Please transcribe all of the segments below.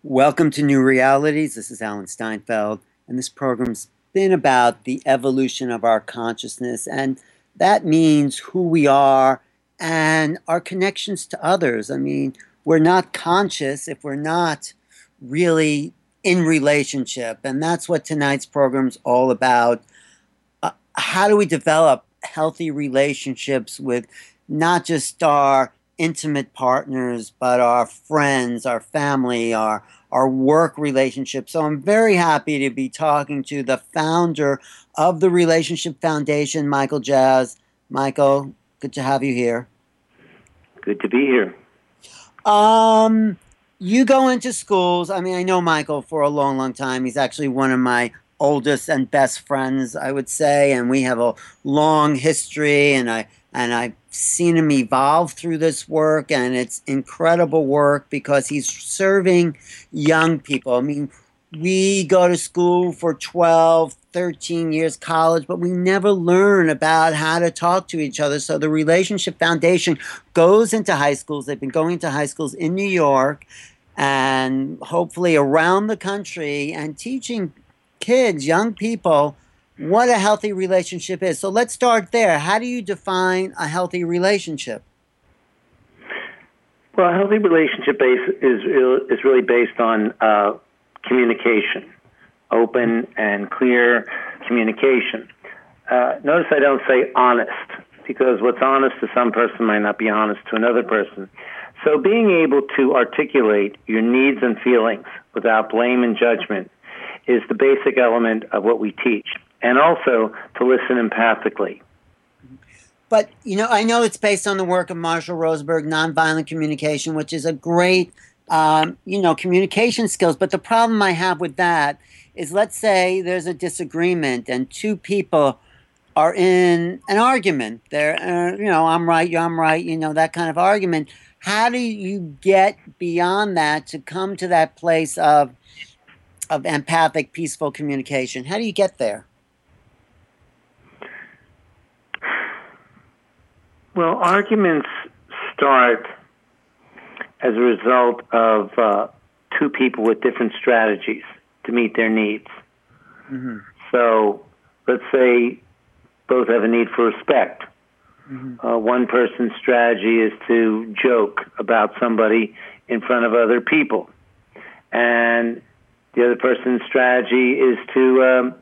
Welcome to New Realities. This is Alan Steinfeld, and this program's been about the evolution of our consciousness, and that means who we are and our connections to others. I mean, we're not conscious if we're not really in relationship, and that's what tonight's program's all about. How do we develop healthy relationships with not just our intimate partners, but our friends, our family, our work relationships? So I'm very happy to be talking to the founder of the Relationship Foundation, Michael Jazz. Michael, good to have you here. Good to be here. Um, you go into schools. I mean, I know Michael for a long, long time. He's actually one of my oldest and best friends, I would say, and we have a long history. And I've seen him evolve through this work, and it's incredible work because he's serving young people. I mean, we go to school for 12, 13 years, college, but we never learn about how to talk to each other. So the Relationship Foundation goes into high schools. They've been going to high schools in New York and hopefully around the country and teaching kids, young people, what a healthy relationship is. So let's start there. How do you define a healthy relationship? Well, a healthy relationship is really based on communication, open and clear communication. Notice I don't say honest, because what's honest to some person might not be honest to another person. So being able to articulate your needs and feelings without blame and judgment is the basic element of what we teach, and also to listen empathically. But, I know it's based on the work of Marshall Rosenberg, nonviolent communication, which is a great, communication skills. But the problem I have with that is, let's say there's a disagreement and two people are in an argument. They're, I'm right, I'm right, that kind of argument. How do you get beyond that to come to that place of empathic, peaceful communication? How do you get there? Well, arguments start as a result of two people with different strategies to meet their needs. Mm-hmm. So let's say both have a need for respect. Mm-hmm. One person's strategy is to joke about somebody in front of other people. And the other person's strategy is to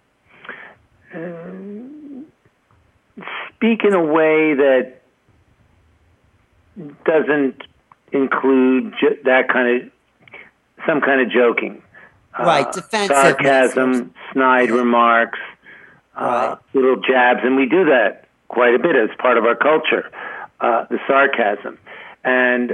speak in a way that doesn't include some kind of joking. Right, defensiveness. Sarcasm, snide remarks, right. Little jabs, and we do that quite a bit as part of our culture, the sarcasm. And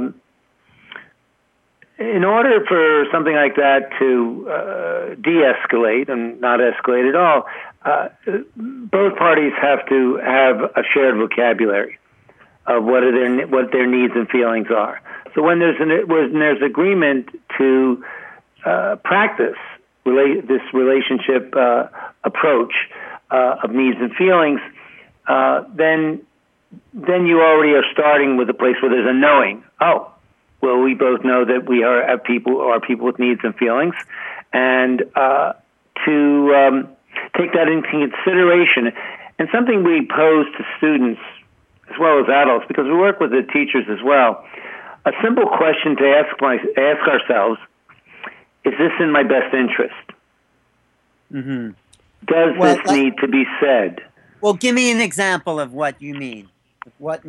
in order for something like that to de-escalate and not escalate at all, both parties have to have a shared vocabulary of what their needs and feelings are. So when there's agreement to practice this relationship approach of needs and feelings, then you already are starting with a place where there's a knowing. Oh, well, we both know that we are people with needs and feelings, and to take that into consideration. And something we pose to students as well as adults, because we work with the teachers as well. A simple question to ask ourselves: is this in my best interest? Mm-hmm. Does this need to be said? Well, give me an example of what you mean. What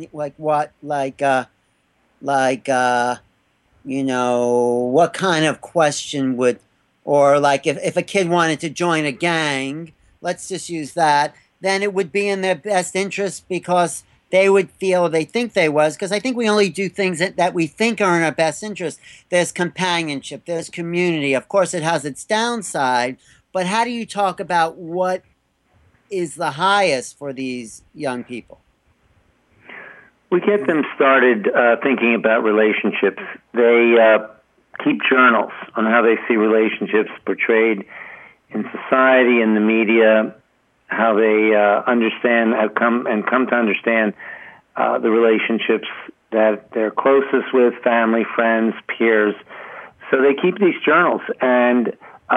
kind of question would, or like if a kid wanted to join a gang, let's just use that, then it would be in their best interest because they would feel, they think they was, because I think we only do things that we think are in our best interest. There's companionship, there's community. Of course, it has its downside, but how do you talk about what is the highest for these young people? We get them started thinking about relationships. They keep journals on how they see relationships portrayed in society, in the media, how they have come to understand the relationships that they're closest with, family, friends, peers. So they keep these journals, and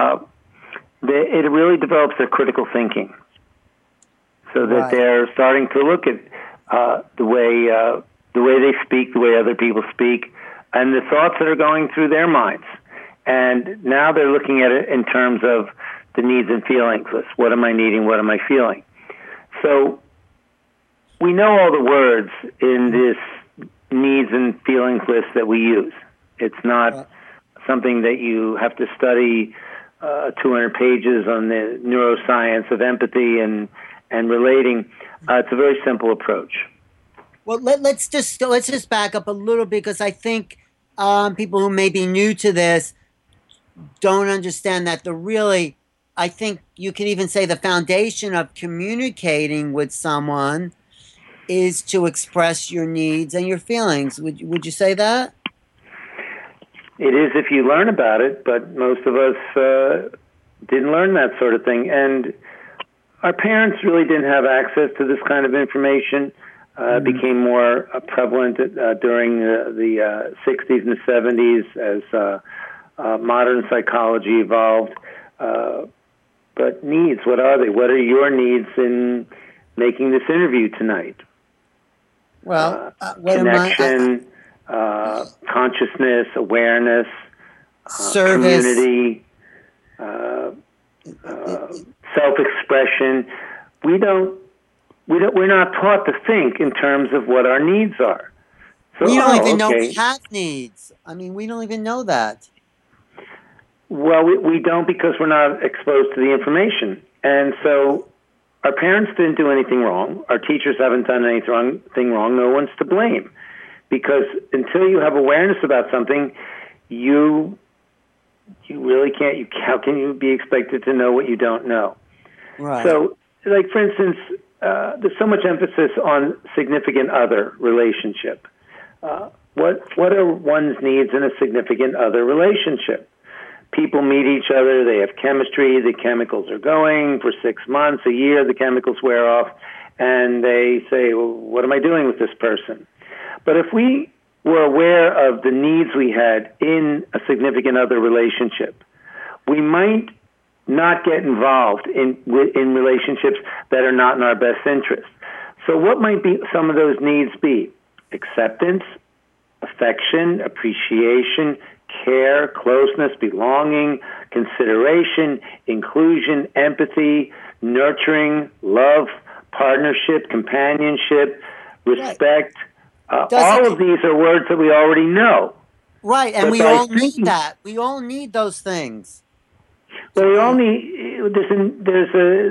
it really develops their critical thinking, so that they're starting to look at the way they speak, the way other people speak, and the thoughts that are going through their minds. And now they're looking at it in terms of the needs and feelings list. What am I needing? What am I feeling? So we know all the words in this needs and feelings list that we use. It's not something that you have to study 200 pages on the neuroscience of empathy and relating. It's a very simple approach. Well, let's just back up a little bit, because I think people who may be new to this don't understand that I think you can even say the foundation of communicating with someone is to express your needs and your feelings. Would you say that? It is if you learn about it, but most of us didn't learn that sort of thing. And our parents really didn't have access to this kind of information. It became more prevalent during the 60s and the 70s as modern psychology evolved. But needs, what are they? What are your needs in making this interview tonight? Well, connection, consciousness, awareness, service, community, self-expression. We're not taught to think in terms of what our needs are. So, we don't even know we have needs. I mean, we don't even know that. Well, we don't, because we're not exposed to the information. And so our parents didn't do anything wrong. Our teachers haven't done anything wrong. No one's to blame. Because until you have awareness about something, you really can't. How can you be expected to know what you don't know? Right. So, like, for instance, there's so much emphasis on significant other relationship. What are one's needs in a significant other relationship? People meet each other, they have chemistry, the chemicals are going for 6 months, a year, the chemicals wear off, and they say, well, what am I doing with this person? But if we were aware of the needs we had in a significant other relationship, we might not get involved in relationships that are not in our best interest. So what might be some of those needs be? Acceptance, affection, appreciation, care, closeness, belonging, consideration, inclusion, empathy, nurturing, love, partnership, companionship, respect. All of these are words that we already know. Right, and we all need that. We all need those things. Well, we all need. There's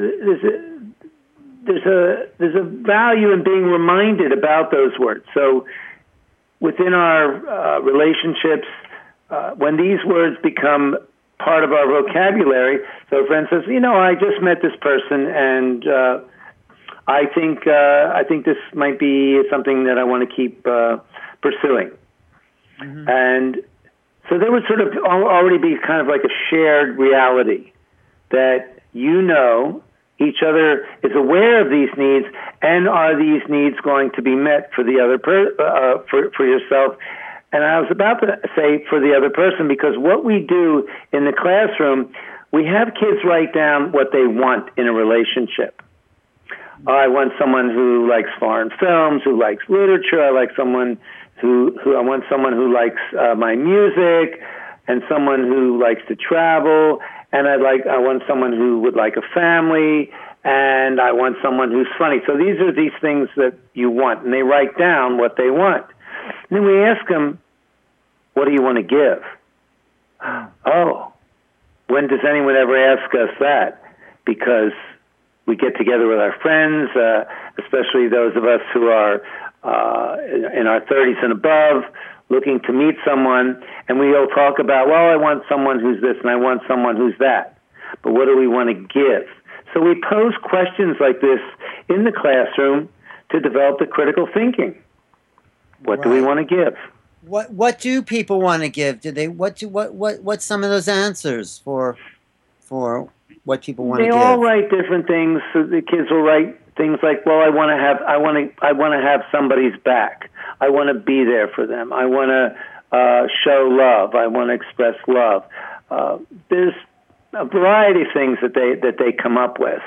a value in being reminded about those words. So within our relationships, when these words become part of our vocabulary, so a friend says, I just met this person, and I think this might be something that I want to keep pursuing. Mm-hmm. And so there would sort of already be kind of like a shared reality that each other is aware of these needs, and are these needs going to be met for the other for yourself? And I was about to say for the other person, because what we do in the classroom, we have kids write down what they want in a relationship. I want someone who likes foreign films, who likes literature. I want someone who likes my music, and someone who likes to travel. And I want someone who would like a family, and I want someone who's funny. So these are these things that you want, and they write down what they want. And then we ask them, what do you want to give? Oh, when does anyone ever ask us that? Because we get together with our friends, especially those of us who are in our 30s and above, looking to meet someone, and we all talk about, well, I want someone who's this and I want someone who's that. But what do we want to give? So we pose questions like this in the classroom to develop the critical thinking. What do we want to give? What do people want to give? Do they what's some of those answers for what people want to give? They all write different things. So the kids will write things like, well, I want to have somebody's back. I want to be there for them. I want show love. I want to express love. There's a variety of things that they come up with,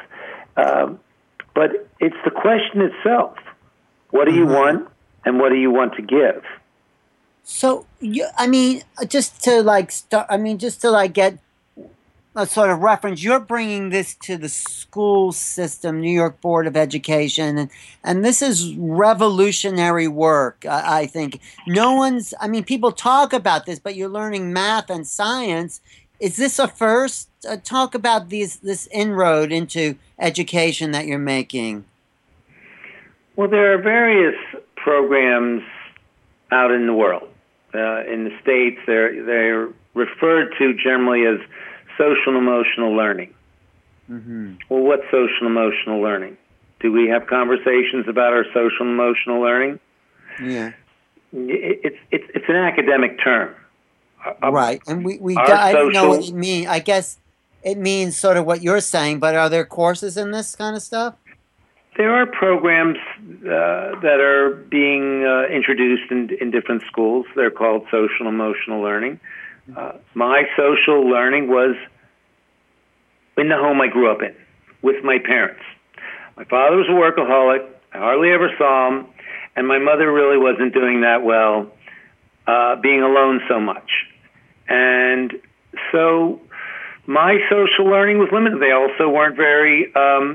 but it's the question itself: what do you want, and what do you want to give? So, just to get a sort of reference, you're bringing this to the school system, New York Board of Education, and this is revolutionary work. I think people talk about this, but you're learning math and science. Is this a first? Talk about this inroad into education that you're making. Well, there are various programs out in the world. In the States, they're referred to generally as social and emotional learning. Mm-hmm. Well, what's social and emotional learning? Do we have conversations about our social and emotional learning? Yeah. It's an academic term. Right, and I don't know what it means. I guess it means sort of what you're saying, but are there courses in this kind of stuff? There are programs that are being introduced in different schools. They're called social and emotional learning. My social learning was in the home I grew up in with my parents. My father was a workaholic. I hardly ever saw him. And my mother really wasn't doing that well, being alone so much. And so my social learning was limited. They also weren't very,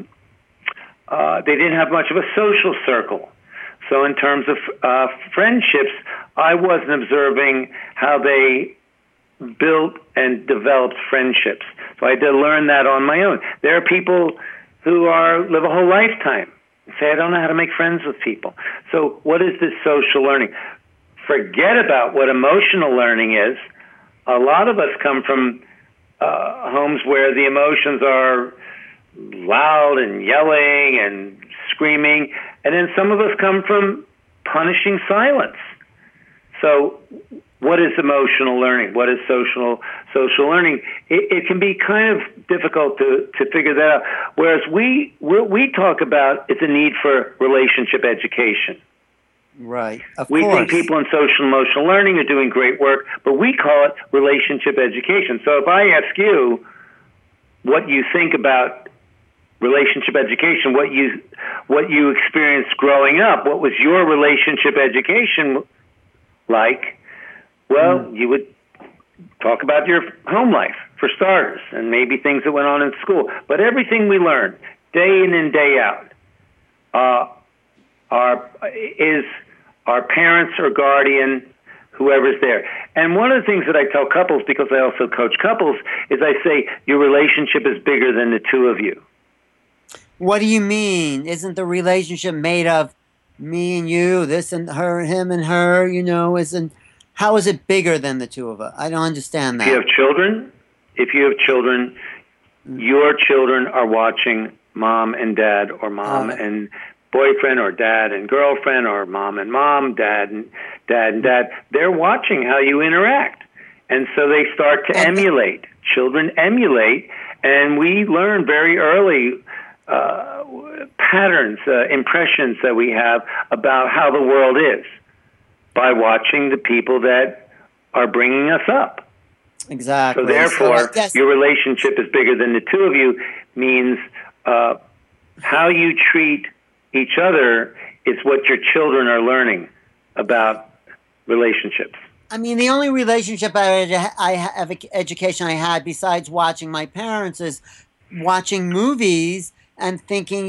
they didn't have much of a social circle. So in terms of friendships, I wasn't observing how they built and developed friendships. So I had to learn that on my own. There are people who live a whole lifetime and say, I don't know how to make friends with people. So what is this social learning? Forget about what emotional learning is. A lot of us come from homes where the emotions are loud and yelling and screaming, and then some of us come from punishing silence. So what is emotional learning? What is social learning? It can be kind of difficult to figure that out. Whereas what we talk about is a need for relationship education. Right. We think people in social emotional learning are doing great work, but we call it relationship education. So if I ask you what you think about relationship education, what you experienced growing up, what was your relationship education like? Well, you would talk about your home life, for starters, and maybe things that went on in school. But everything we learn, day in and day out, is our parents or guardian, whoever's there. And one of the things that I tell couples, because I also coach couples, is I say your relationship is bigger than the two of you. What do you mean? Isn't the relationship made of me and you, this and her, him and her, how is it bigger than the two of us? I don't understand that. If you have children, your children are watching mom and dad, or mom and boyfriend, or dad and girlfriend, or mom and mom, dad and dad. They're watching how you interact. And so they start to emulate. Children emulate, and we learn very early patterns, impressions that we have about how the world is by watching the people that are bringing us up. Exactly. So therefore, your relationship is bigger than the two of you means how you treat each other is what your children are learning about relationships. I mean, the only relationship education I had besides watching my parents is watching movies and thinking,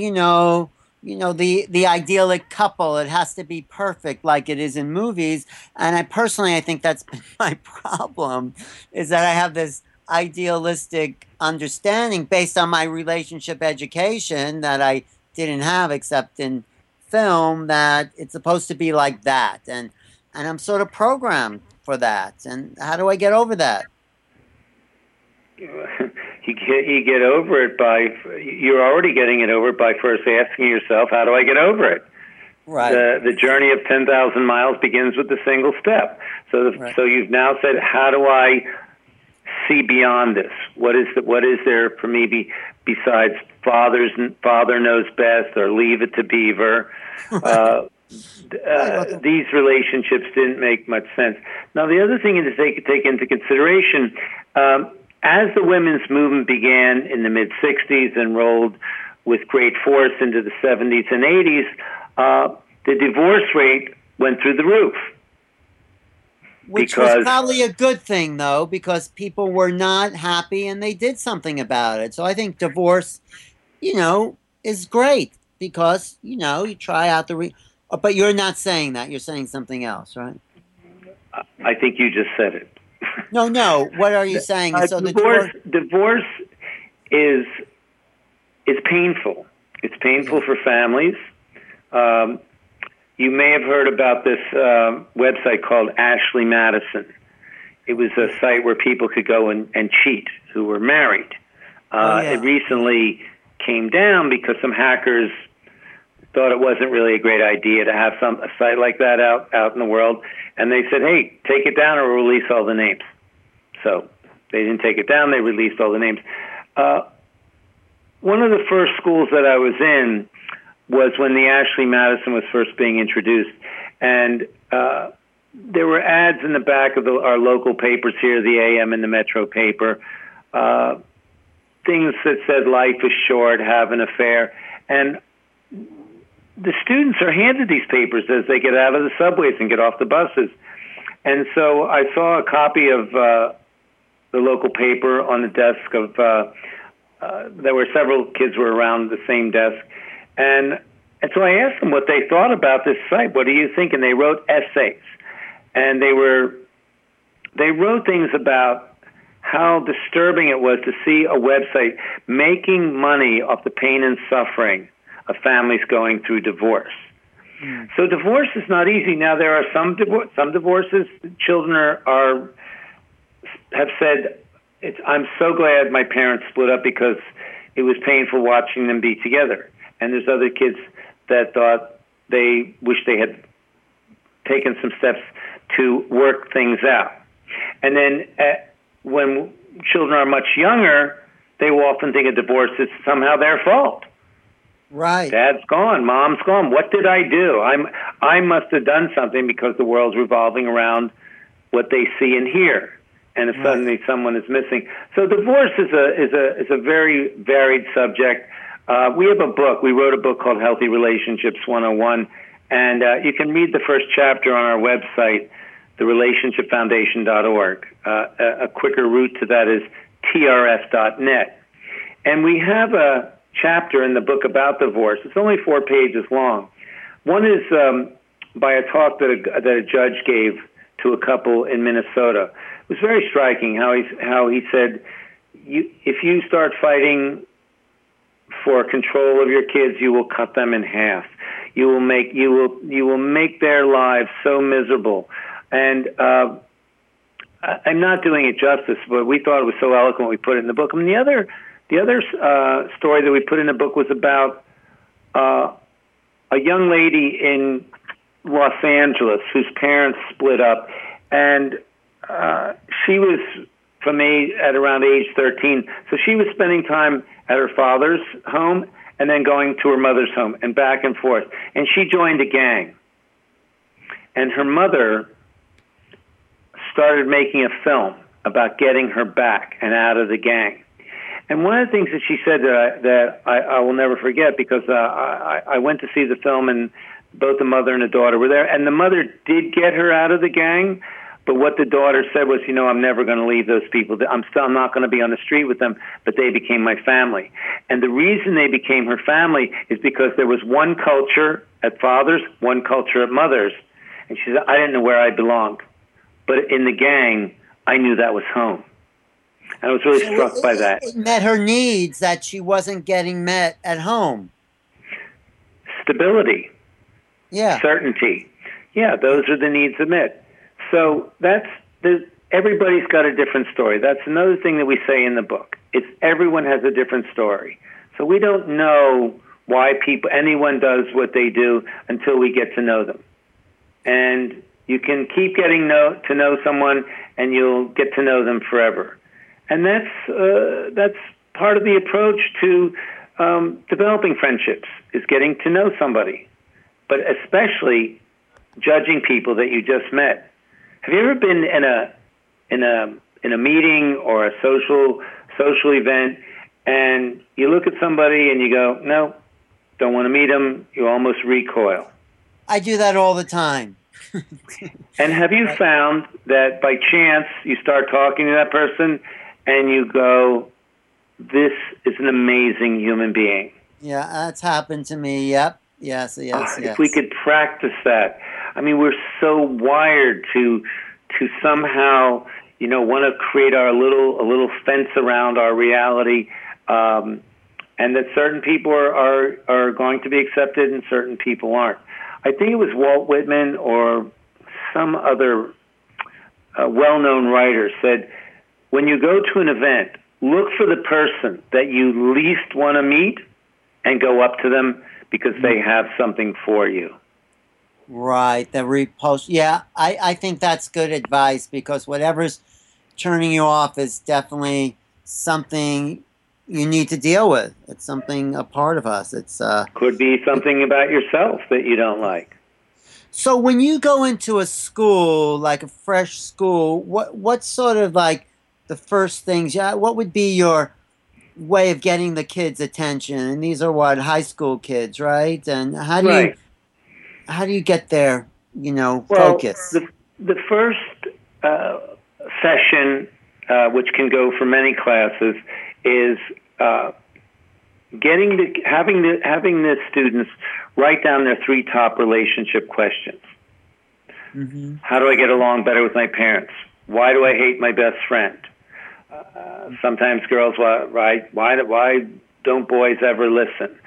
the idyllic couple, it has to be perfect like it is in movies. And I think that's been my problem, is that I have this idealistic understanding based on my relationship education that I didn't have except in film, that it's supposed to be like that. And I'm sort of programmed for that. And how do I get over that? You get over it you're already getting it over by first asking yourself, how do I get over it? Right. The journey of 10,000 miles begins with a single step. So you've now said, how do I see beyond this? What is there for me besides father knows best, or leave it to Beaver? Right. these relationships didn't make much sense. Now, the other thing to take into consideration, as the women's movement began in the mid-'60s and rolled with great force into the '70s and '80s, the divorce rate went through the roof. Which was probably a good thing, though, because people were not happy and they did something about it. So I think divorce, is great because, you try out but you're not saying that. You're saying something else, right? I think you just said it. No. What are you saying? So divorce is painful. It's painful for families. You may have heard about this website called Ashley Madison. It was a site where people could go and cheat who were married. It recently came down because some hackers thought it wasn't really a great idea to have a site like that out in the world, and they said, "Hey, take it down or we'll release all the names." So they didn't take it down; they released all the names. One of the first schools that I was in was when the Ashley Madison was first being introduced, and there were ads in the back of our local papers here, the AM and the Metro paper, things that said "Life is short, have an affair," and the students are handed these papers as they get out of the subways and get off the buses. And so I saw a copy of the local paper on the desk of, there were several kids were around the same desk. And so I asked them what they thought about this site. What do you think? And they wrote essays. And they wrote things about how disturbing it was to see a website making money off the pain and suffering of families going through divorce. So divorce is not easy. Now, there are some divorces. Children have said, "I'm so glad my parents split up because it was painful watching them be together." And there's other kids that thought they wish they had taken some steps to work things out. And then when children are much younger, they will often think a divorce is somehow their fault. Right. Dad's gone. Mom's gone. What did I do? I must have done something because the world's revolving around what they see and hear. And if suddenly someone is missing. So divorce is a very varied subject. We have a book. We wrote a book called Healthy Relationships 101. And you can read the first chapter on our website, therelationshipfoundation.org. A quicker route to that is trf.net. And we have a chapter in the book about divorce. It's only 4 pages long. One is by a talk that a judge gave to a couple in Minnesota. It was very striking how he said, if you start fighting for control of your kids, you will cut them in half. You will make their lives so miserable. And I'm not doing it justice, but we thought it was so eloquent we put it in the book. I mean, the other story that we put in the book was about a young lady in Los Angeles whose parents split up, and she was at around age 13. So she was spending time at her father's home and then going to her mother's home and back and forth. And she joined a gang. And her mother started making a film about getting her back and out of the gang. And one of the things that she said that I will never forget, because I went to see the film and both the mother and the daughter were there, and the mother did get her out of the gang, but what the daughter said was, I'm never going to leave those people. I'm not going to be on the street with them, but they became my family. And the reason they became her family is because there was one culture at father's, one culture at mother's. And she said, I didn't know where I belonged, but in the gang, I knew that was home. And I was really struck by that. It met her needs that she wasn't getting met at home. Stability. Yeah. Certainty. Yeah, those are the needs it met. So everybody's got a different story. That's another thing that we say in the book. Everyone has a different story. So we don't know why anyone does what they do until we get to know them. And you can keep getting to know someone, and you'll get to know them forever. And that's part of the approach to developing friendships, is getting to know somebody. but especially judging people that you just met. Have you ever been in a meeting or a social event, and you look at somebody and you go, no, don't want to meet them? You almost recoil. I do that all the time. And have you found that by chance you start talking to that person and you go, this is an amazing human being? Yeah, that's happened to me. Yep. Yes. If we could practice that. I mean, we're so wired to somehow, want to create a little fence around our reality, and that certain people are going to be accepted and certain people aren't. I think it was Walt Whitman or some other well-known writer said, when you go to an event, look for the person that you least want to meet and go up to them because they have something for you. Right, the repulsion. Yeah, I think that's good advice, because whatever's turning you off is definitely something you need to deal with. It's something, a part of us. It's could be something about yourself that you don't like. So when you go into a school, like a fresh school, what's sort of like the first things? Yeah, what would be your way of getting the kids' attention? And these are what, high school kids, right? And how do you get their focus? The first session, which can go for many classes, is having the students write down their 3 top relationship questions. Mm-hmm. How do I get along better with my parents? Why do I hate my best friend? Sometimes girls write, why don't boys ever listen?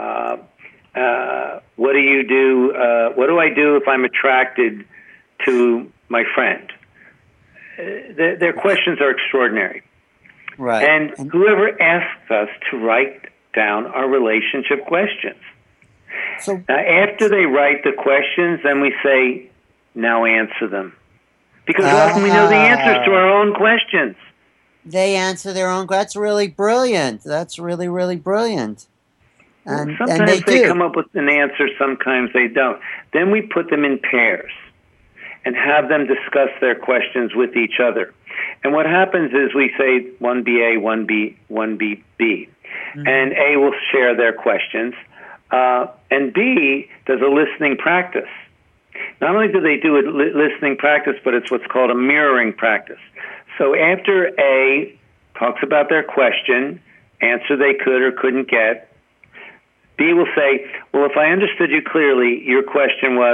What do you do? What do I do if I'm attracted to my friend? Their questions are extraordinary. Right. And whoever asks us to write down our relationship questions. So now, after they write the questions, then we say, now answer them. Because often we know the answers to our own questions. They answer their own. That's really brilliant. That's really, really brilliant. And sometimes they come up with an answer, sometimes they don't. Then we put them in pairs and have them discuss their questions with each other. And what happens is we say 1B A, 1B B. Mm-hmm. And A will share their questions, and B does a listening practice. Not only do they do a listening practice, but it's what's called a mirroring practice. So after A talks about their question, answer they could or couldn't get, B will say, well, if I understood you clearly, your question was ...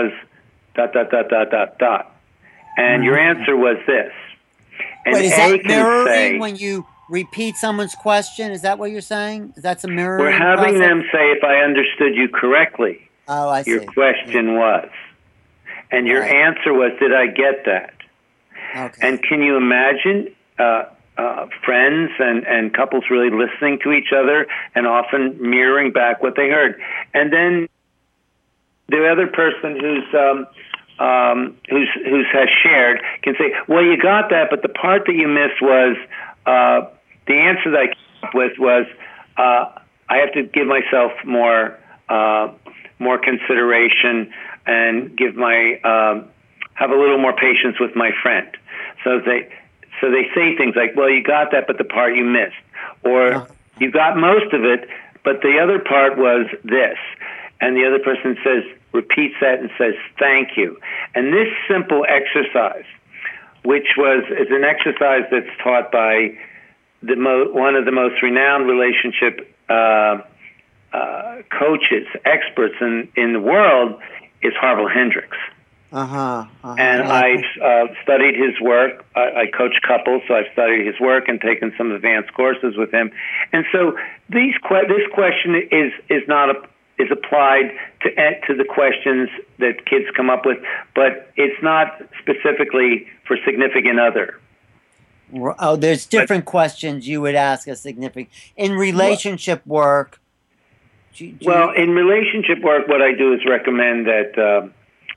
And your answer was this. And wait, is A that can mirroring say, when you repeat someone's question? Is that what you're saying? That's a mirroring we're having process? them say, if I understood you correctly, your question was. And your answer was, did I get that? Okay. And can you imagine friends and couples really listening to each other and often mirroring back what they heard? And then the other person who's has shared can say, well, you got that, but the part that you missed was the answer that I came up with was I have to give myself more consideration and give have a little more patience with my friend. So they say things like, well, you got that, but the part you missed, or you got most of it, but the other part was this. And the other person repeats that and says, thank you. And this simple exercise, which is an exercise that's taught by one of the most renowned relationship coaches, experts in the world, is Harville Hendricks. And I've studied his work. I coach couples, so I've studied his work and taken some advanced courses with him. And so this question is applied to the questions that kids come up with, but it's not specifically for significant other. Oh, there's different questions you would ask a significant in relationship work. In relationship work, what I do is recommend that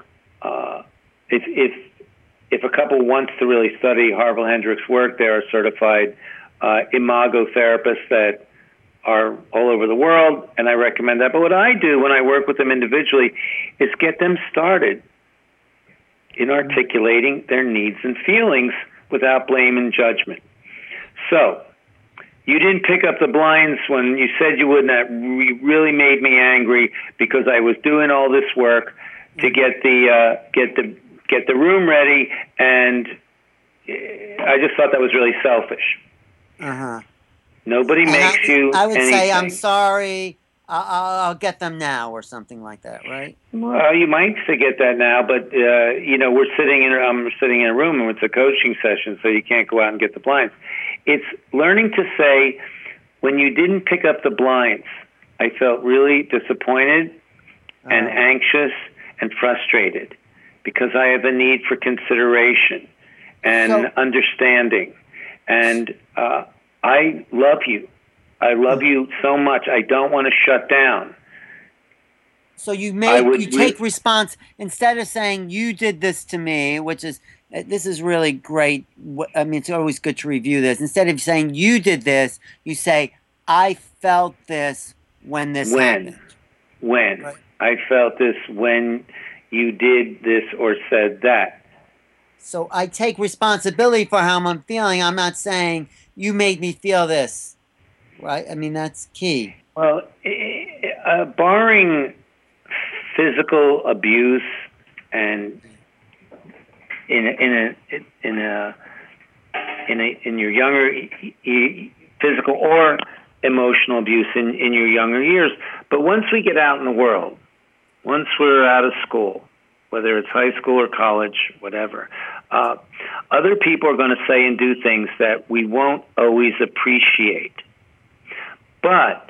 if a couple wants to really study Harville Hendricks' work, there are certified imago therapists that are all over the world, and I recommend that. But what I do when I work with them individually is get them started in articulating their needs and feelings without blame and judgment. So, you didn't pick up the blinds when you said you would, and that really made me angry because I was doing all this work to get the room ready, and I just thought that was really selfish. Uh-huh. Nobody makes you I would anything. say, I'm sorry, I'll get them now, or something like that, right? Well, you might forget that now, but I'm sitting in a room and it's a coaching session, so you can't go out and get the blinds. It's learning to say, when you didn't pick up the blinds, I felt really disappointed and anxious and frustrated because I have a need for consideration and understanding. And I love you. I love you so much. I don't want to shut down. So you take response instead of saying you did this to me, which is this is really great. I mean, it's always good to review this. Instead of saying you did this, you say I felt this when this happened. When right. I felt this when you did this or said that. So I take responsibility for how I'm feeling. I'm not saying you made me feel this. Right? I mean, that's key. Well, barring physical abuse and in your younger physical or emotional abuse in your younger years, but once we get out in the world, once we're out of school, whether it's high school or college, whatever, other people are going to say and do things that we won't always appreciate. But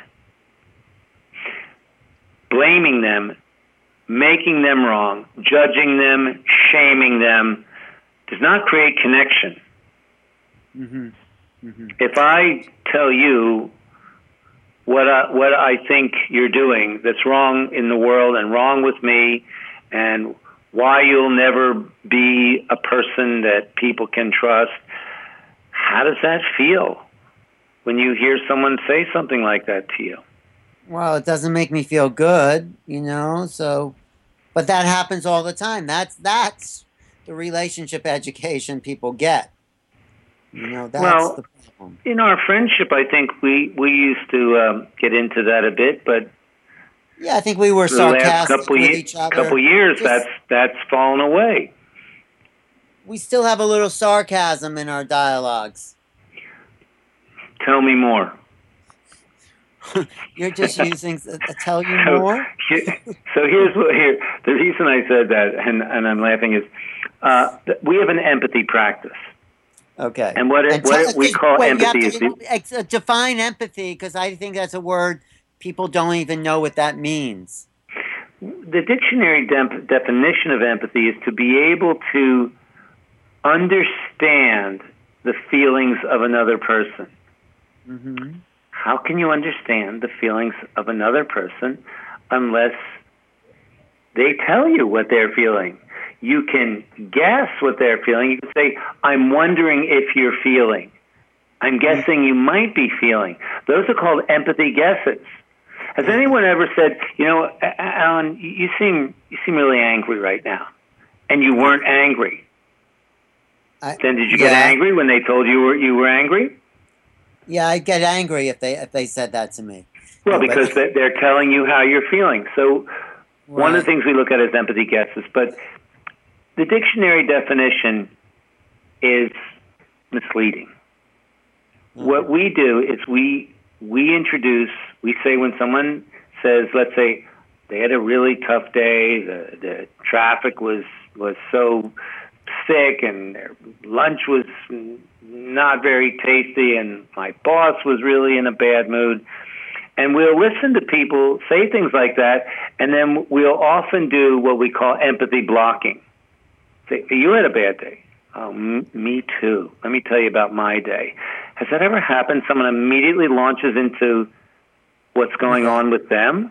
blaming them, making them wrong, judging them, shaming them, does not create connection. Mm-hmm. Mm-hmm. If I tell you what I think you're doing that's wrong in the world and wrong with me, and why you'll never be a person that people can trust, how does that feel when you hear someone say something like that to you? Well, it doesn't make me feel good, so, but that happens all the time. That's the relationship education people get. That's the problem. In our friendship, I think we used to get into that a bit, but yeah, I think we were sarcastic with each other. Couple years, that's fallen away. We still have a little sarcasm in our dialogues. Tell me more. You're just using tell you more? So the reason I said that, and I'm laughing, is we have an empathy practice. Okay. And what we call empathy is... define empathy, because I think that's a word people don't even know what that means. The dictionary definition of empathy is to be able to understand the feelings of another person. Mm-hmm. How can you understand the feelings of another person unless they tell you what they're feeling? You can guess what they're feeling. You can say, I'm wondering if you're feeling. I'm guessing you might be feeling. Those are called empathy guesses. Has anyone ever said, Alan, you seem really angry right now, and you weren't angry? Then did you get angry when they told you you were angry? Yeah, I'd get angry if they said that to me. Well, because they're telling you how you're feeling. So one of the things we look at is empathy guesses, but the dictionary definition is misleading. Mm-hmm. What we do is we say when someone says, let's say, they had a really tough day, the traffic was so sick and their lunch was not very tasty and my boss was really in a bad mood. And we'll listen to people say things like that, and then we'll often do what we call empathy blocking. Say, you had a bad day. Oh, me too. Let me tell you about my day. Has that ever happened? Someone immediately launches into what's going on with them?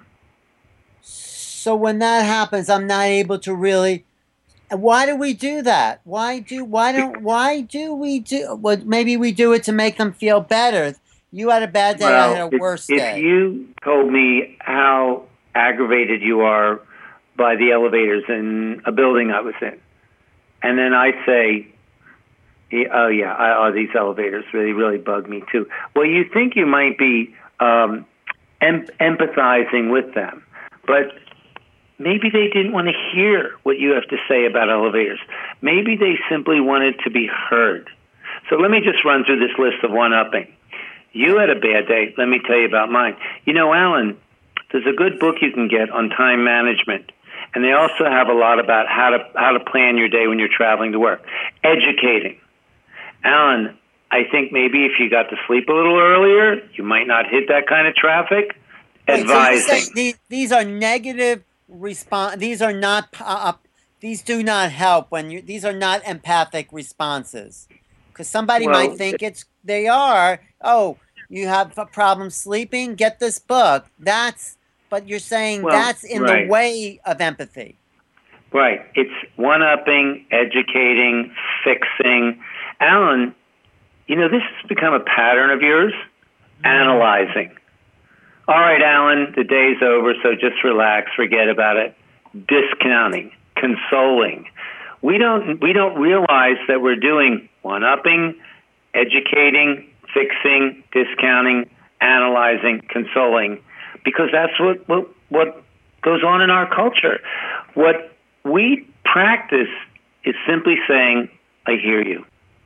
So when that happens, I'm not able to really... Why do we do that? Why do we do... Well, maybe we do it to make them feel better. You had a bad day. I had Well, a worse if day. you told me how aggravated you are by the elevators in a building I was in, and then I say, oh yeah, these elevators really bug me too. Well, you think you might be empathizing with them, but maybe they didn't want to hear what you have to say about elevators. Maybe they simply wanted to be heard. So let me just run through this list of one-upping. You had a bad day. Let me tell you about mine. You know, Alan, there's a good book you can get on time management. And they also have a lot about how to plan your day when you're traveling to work. Educating. Alan, I think maybe if you got to sleep a little earlier, you might not hit that kind of traffic. Wait, Advising. so you're saying these are negative response. These are not. These do not help when you. These are not empathic responses, because somebody might think they are. Oh, you have a problem sleeping? Get this book. But you're saying that's in the way of empathy. Right. It's one-upping, educating, fixing. Alan, you know, this has become a pattern of yours, analyzing. All right, Alan, the day's over, so just relax, forget about it. Discounting, consoling. We don't realize that we're doing one-upping, educating, fixing, discounting, analyzing, consoling, because that's what goes on in our culture. What we practice is simply saying, I hear you.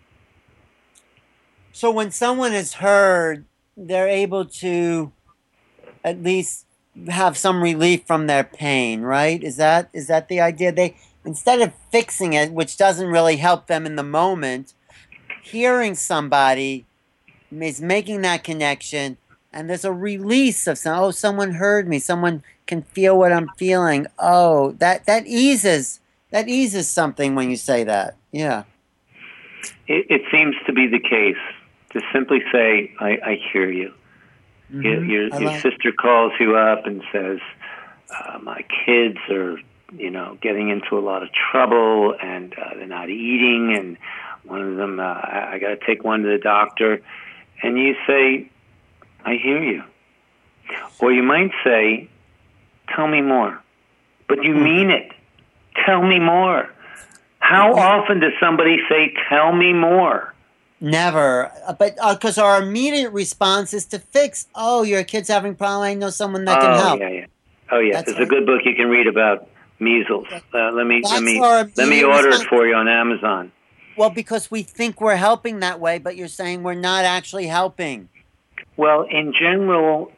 So when someone is heard, they're able to at least have some relief from their pain, right? Is that the idea? They, instead of fixing it, which doesn't really help them in the moment, hearing somebody is making that connection, and there's a release of someone heard me. Someone can feel what I'm feeling. Oh, that eases something when you say that. Yeah. It seems to be the case. To simply say, I hear you. Mm-hmm. Your sister calls you up and says, my kids are, getting into a lot of trouble, and they're not eating, and one of them, I got to take one to the doctor. And you say, I hear you. Or you might say, tell me more. But you mean it. Tell me more. How often does somebody say, tell me more? Never. But because our immediate response is to fix. Oh, your kid's having a problem. I know someone that can help. Oh, yeah. There's a good book you can read about measles. Let me order it for you on Amazon. Well, because we think we're helping that way, but you're saying we're not actually helping. Well, in general,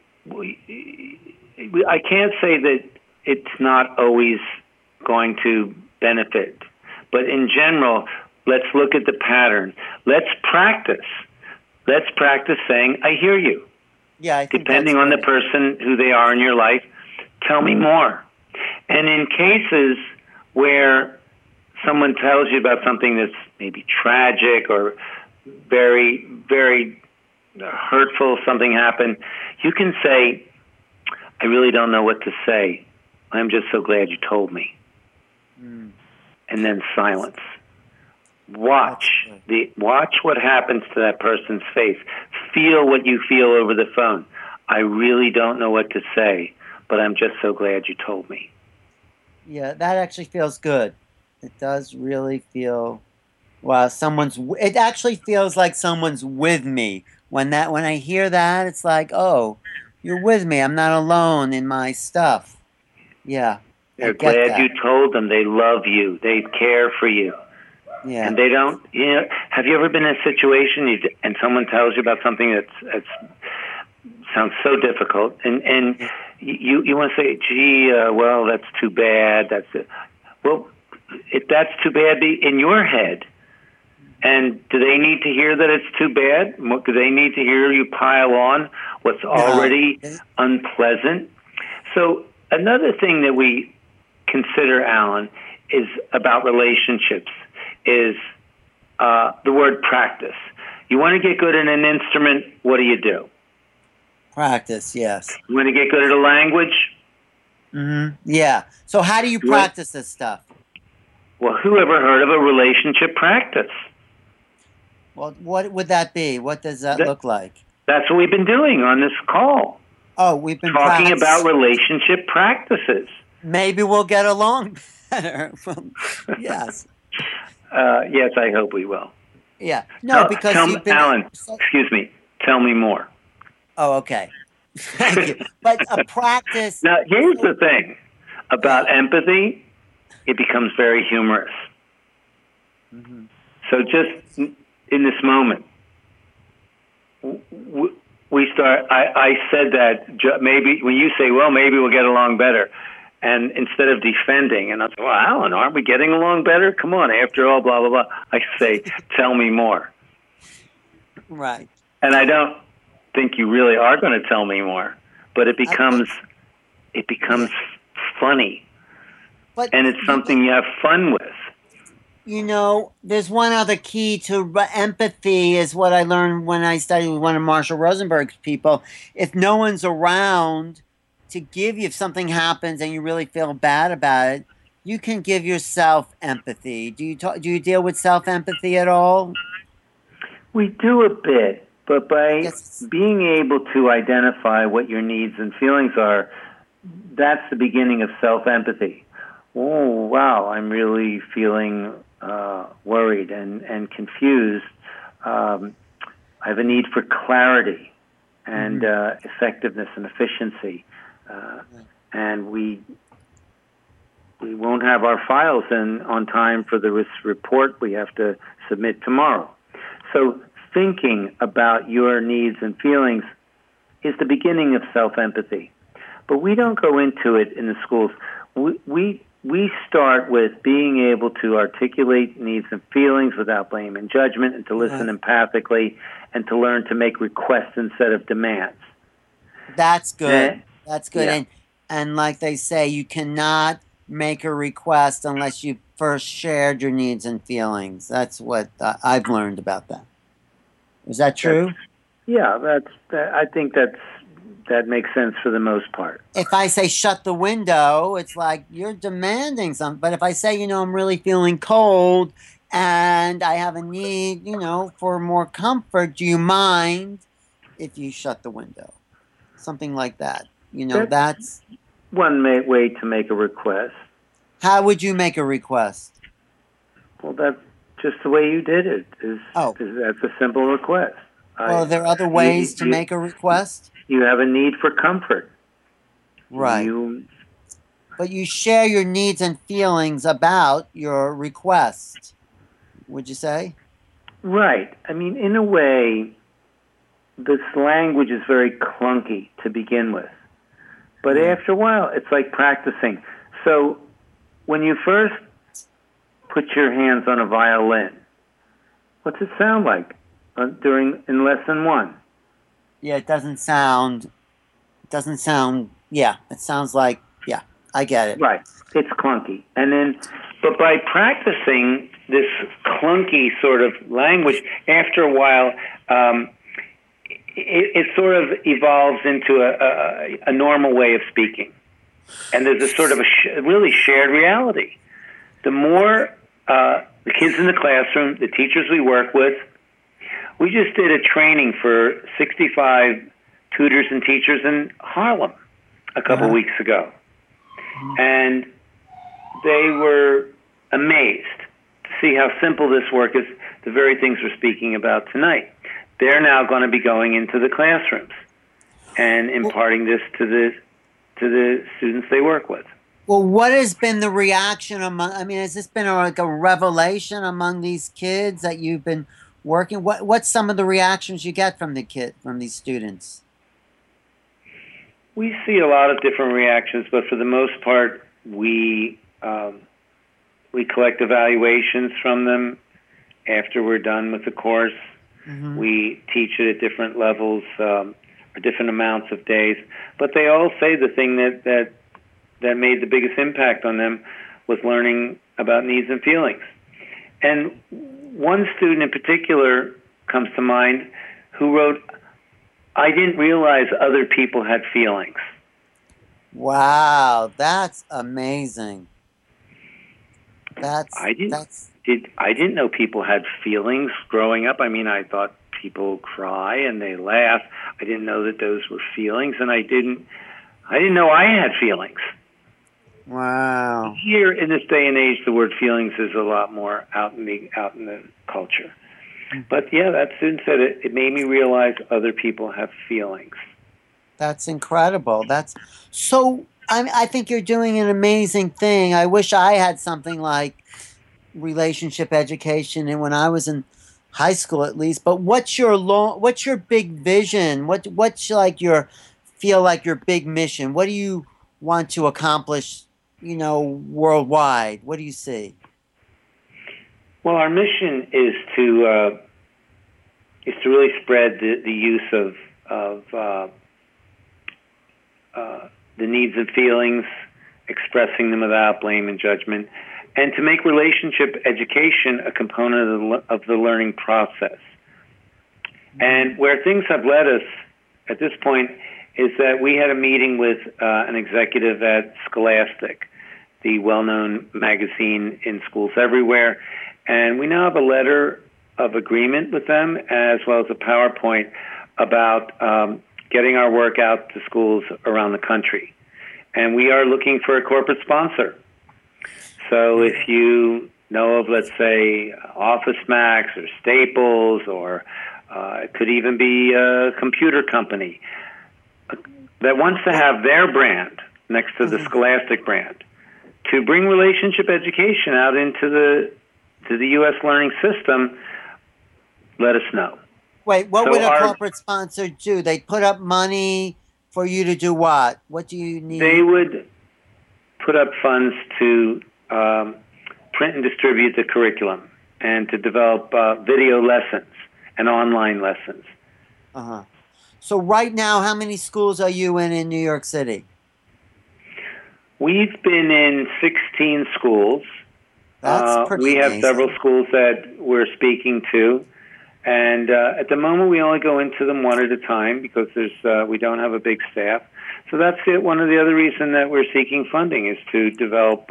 I can't say that it's not always going to benefit. But in general, let's look at the pattern. Let's practice. Let's practice saying, I hear you. Yeah, I think depending on the person, who they are in your life, tell me more. And in cases where someone tells you about something that's maybe tragic or very, very hurtful, something happened, you can say, I really don't know what to say. I'm just so glad you told me. And then silence. Watch what happens to that person's face. Feel what you feel over the phone. I really don't know what to say, but I'm just so glad you told me. Yeah, that actually feels good. It does really feel, wow, it actually feels like someone's with me. When I hear that, it's like, oh, you're with me. I'm not alone in my stuff. Yeah. They're glad you told them. They love you. They care for you. Yeah. And they don't, have you ever been in a situation and someone tells you about something that's sounds so difficult, and you want to say, gee, well, that's too bad. That's it. Well, if that's too bad in your head, and do they need to hear that it's too bad? Do they need to hear you pile on what's already unpleasant? So another thing that we consider, Alan, is about relationships, is the word practice. You want to get good at an instrument, what do? Practice, yes. You want to get good at a language? Mm-hmm. Yeah. So how do you practice this stuff? Well, who ever heard of a relationship practice? Well, what would that be? What does that look like? That's what we've been doing on this call. Oh, we've been talking about relationship practices. Maybe we'll get along better. Yes. Yes, I hope we will. Yeah. No, because you've been... Alan, excuse me. Tell me more. Oh, okay. Thank you. But a practice... Now, here's the thing about empathy. It becomes very humorous. Mm-hmm. So just in this moment, we start... I said that maybe when you say, well, maybe we'll get along better. And instead of defending, and I say, well, Alan, aren't we getting along better? Come on, after all, blah, blah, blah. I say, tell me more. Right. And I don't think you really are going to tell me more, but it becomes funny. And it's something you have fun with. You know, there's one other key to empathy is what I learned when I studied with one of Marshall Rosenberg's people. If no one's around to give you, if something happens and you really feel bad about it, you can give yourself empathy. Do you deal with self-empathy at all? We do a bit, but by being able to identify what your needs and feelings are, that's the beginning of self-empathy. Oh, wow, I'm really feeling worried and confused. I have a need for clarity and effectiveness and efficiency. And we won't have our files in on time for the report we have to submit tomorrow. So thinking about your needs and feelings is the beginning of self-empathy. But we don't go into it in the schools. We start with being able to articulate needs and feelings without blame and judgment, and to listen empathically, and to learn to make requests instead of demands. That's good. That's good. Yeah. And like they say, you cannot make a request unless you first shared your needs and feelings. That's what I've learned about that. Is that true? I think that makes sense for the most part. If I say shut the window, it's like you're demanding something. But if I say, I'm really feeling cold and I have a need, for more comfort, do you mind if you shut the window? Something like that. That's one way to make a request. How would you make a request? Well, that's just the way you did it. That's a simple request. Are there other ways to make a request? You have a need for comfort. Right. But you share your needs and feelings about your request, would you say? Right. I mean, in a way, this language is very clunky to begin with. But after a while, it's like practicing. So when you first put your hands on a violin, what's it sound like in lesson 1? Yeah, it sounds like, I get it. Right. It's clunky. But by practicing this clunky sort of language, after a while, it sort of evolves into a normal way of speaking. And there's a sort of really shared reality. The more the kids in the classroom, the teachers we work with, we just did a training for 65 tutors and teachers in Harlem a couple weeks ago. And they were amazed to see how simple this work is, the very things we're speaking about tonight. They're now going to be going into the classrooms and imparting this to the students they work with. Well, what has been the reaction has this been like a revelation among these kids that you've been working? What's some of the reactions you get from these students? We see a lot of different reactions, but for the most part, we collect evaluations from them after we're done with the course. Mm-hmm. We teach it at different levels, or different amounts of days. But they all say the thing that made the biggest impact on them was learning about needs and feelings. And one student in particular comes to mind who wrote, "I didn't realize other people had feelings." Wow, that's amazing. I didn't know people had feelings growing up. I mean, I thought people cry and they laugh. I didn't know that those were feelings, and I didn't know I had feelings. Wow. Here in this day and age, the word feelings is a lot more out in the culture. But yeah, that student said it made me realize other people have feelings. That's incredible. That's so. I think you're doing an amazing thing. I wish I had something like relationship education, and when I was in high school, at least. But what's your big vision? What's like your feel like your big mission? What do you want to accomplish? Worldwide. What do you see? Well, our mission is to really spread the use of the needs and feelings, expressing them without blame and judgment, and to make relationship education a component of the learning process. And where things have led us at this point is that we had a meeting with an executive at Scholastic, the well-known magazine in schools everywhere, and we now have a letter of agreement with them as well as a PowerPoint about getting our work out to schools around the country. And we are looking for a corporate sponsor. So if you know of, let's say, Office Max or Staples, or it could even be a computer company that wants to have their brand next to the Scholastic brand, to bring relationship education out into the U.S. learning system, let us know. Wait, what would a corporate sponsor do? They'd put up money for you to do what? What do you need? They would put up funds to print and distribute the curriculum and to develop video lessons and online lessons. Uh-huh. So right now, how many schools are you in New York City? We've been in 16 schools. That's pretty We have amazing. several schools that we're speaking to. And at the moment, we only go into them one at a time because we don't have a big staff. So that's it. One of the other reasons that we're seeking funding is to develop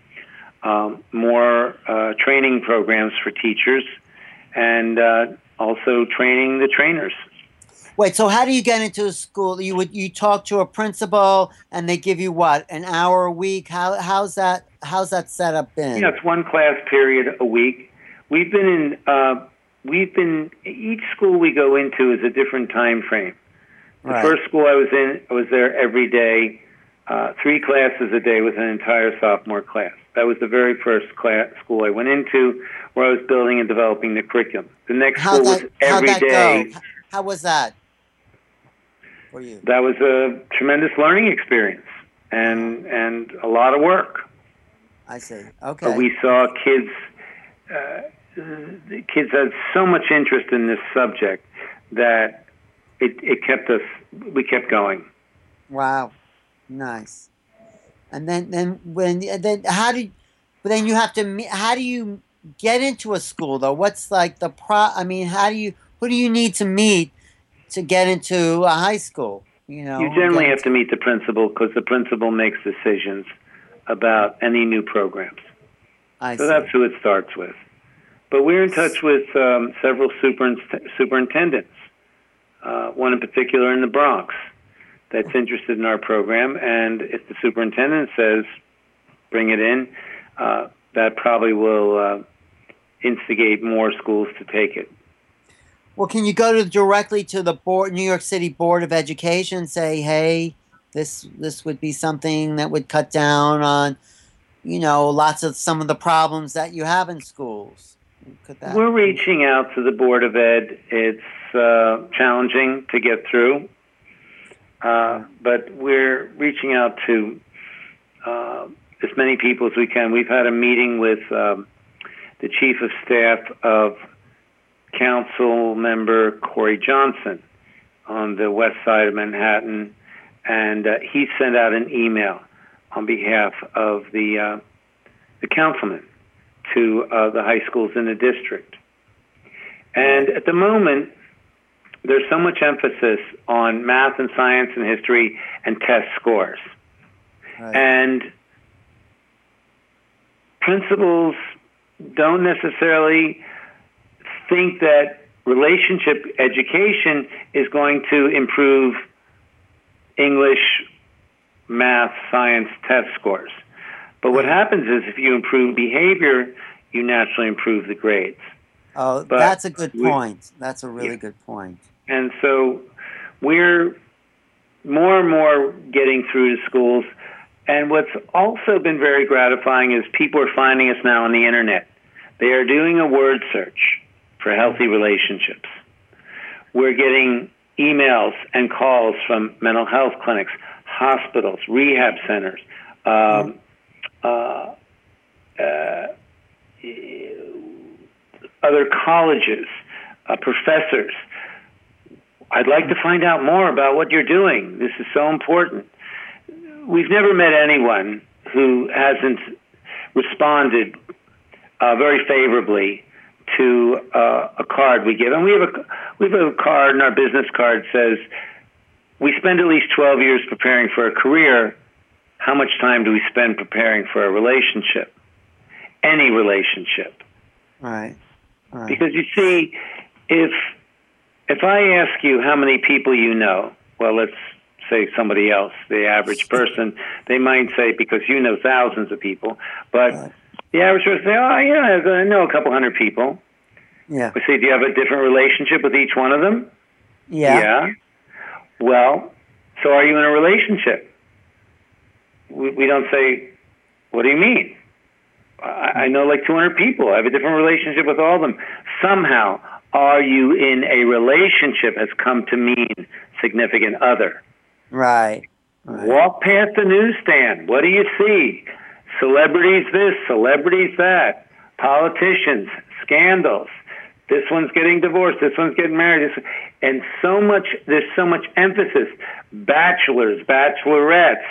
more training programs for teachers and also training the trainers. Wait, so how do you get into a school? You talk to a principal and they give you what, an hour a week? How's that setup been? Yeah, it's one class period a week. Each school we go into is a different time frame. The first school I was in, I was there every day, 3 classes a day with an entire sophomore class. That was the very first school I went into where I was building and developing the curriculum. The next school was every day. Go? How was that for you? That was a tremendous learning experience and a lot of work. I see. Okay. We saw kids... the kids had so much interest in this subject that we kept going. Wow, nice. And then how do you get into a school though? What's like who do you need to meet to get into a high school? You generally have to meet the principal because the principal makes decisions about any new programs. So that's who it starts with. But we're in touch with several superintendents, one in particular in the Bronx, that's interested in our program. And if the superintendent says, bring it in, that probably will instigate more schools to take it. Well, can you go directly to the New York City Board of Education and say, hey, this would be something that would cut down on, lots of some of the problems that you have in schools? We're reaching out to the Board of Ed. It's challenging to get through, but we're reaching out to as many people as we can. We've had a meeting with the Chief of Staff of Council Member Corey Johnson on the west side of Manhattan, and he sent out an email on behalf of the councilman to the high schools in the district. And at the moment, there's so much emphasis on math and science and history and test scores. Right. And principals don't necessarily think that relationship education is going to improve English, math, science test scores. But what happens is if you improve behavior, you naturally improve the grades. Oh, But that's a good point. That's a really good point. And so we're more and more getting through to schools. And what's also been very gratifying is people are finding us now on the internet. They are doing a word search for healthy relationships. We're getting emails and calls from mental health clinics, hospitals, rehab centers, other colleges, professors. I'd like to find out more about what you're doing. This is so important. We've never met anyone who hasn't responded very favorably to a card we give. And we have a card, and our business card says, we spend at least 12 years preparing for a career. How much time do we spend preparing for a relationship? Any relationship. Right. Right. Because you see, if I ask you how many people you know, well, let's say somebody else, the average person, they might say, because you know thousands of people, but the average person say, oh, yeah, I know a couple hundred people. Yeah. We say, do you have a different relationship with each one of them? Yeah. Yeah. Well, so are you in a relationship? We don't say, what do you mean? I know like 200 people. I have a different relationship with all of them. Somehow, are you in a relationship has come to mean significant other. Right. Right. Walk past the newsstand. What do you see? Celebrities this, celebrities that, politicians, scandals. This one's getting divorced. This one's getting married. And there's so much emphasis. Bachelors, bachelorettes,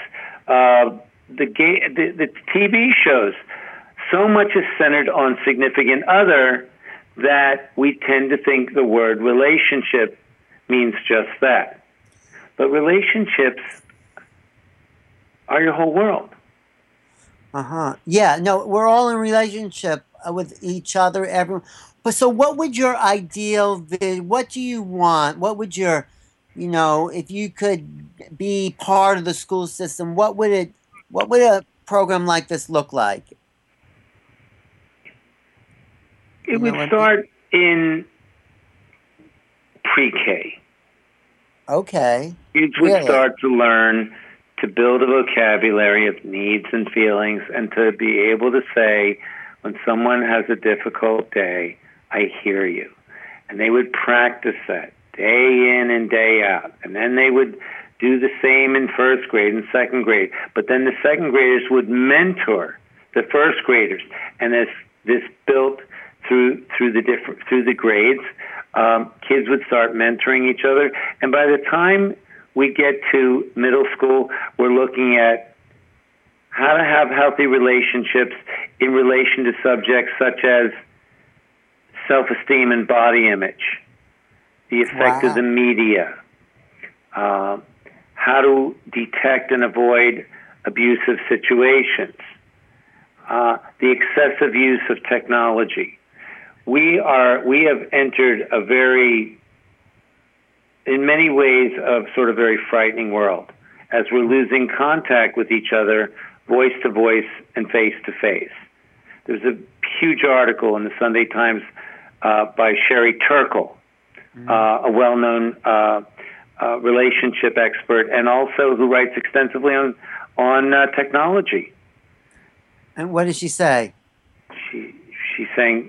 the TV shows. So much is centered on significant other that we tend to think the word relationship means just that. But relationships are your whole world. Yeah, no, we're all in relationship with each other, everyone. But so what would your ideal be? What do you want? What would your, if you could be part of the school system, what would a program like this look like? It would start in pre-K. Okay. Kids would start to learn to build a vocabulary of needs and feelings and to be able to say, when someone has a difficult day, I hear you. And they would practice that day in and day out. And then they would do the same in first grade and second grade. But then the second graders would mentor the first graders. And this built through the grades. Kids would start mentoring each other. And by the time we get to middle school, we're looking at how to have healthy relationships in relation to subjects such as self-esteem and body image, the effect of the media, how to detect and avoid abusive situations, the excessive use of technology. We have entered a in many ways, a sort of very frightening world as we're losing contact with each other, voice to voice and face to face. There's a huge article in the Sunday Times by Sherry Turkle, a well-known relationship expert, and also who writes extensively on technology. And what does she say? She's saying,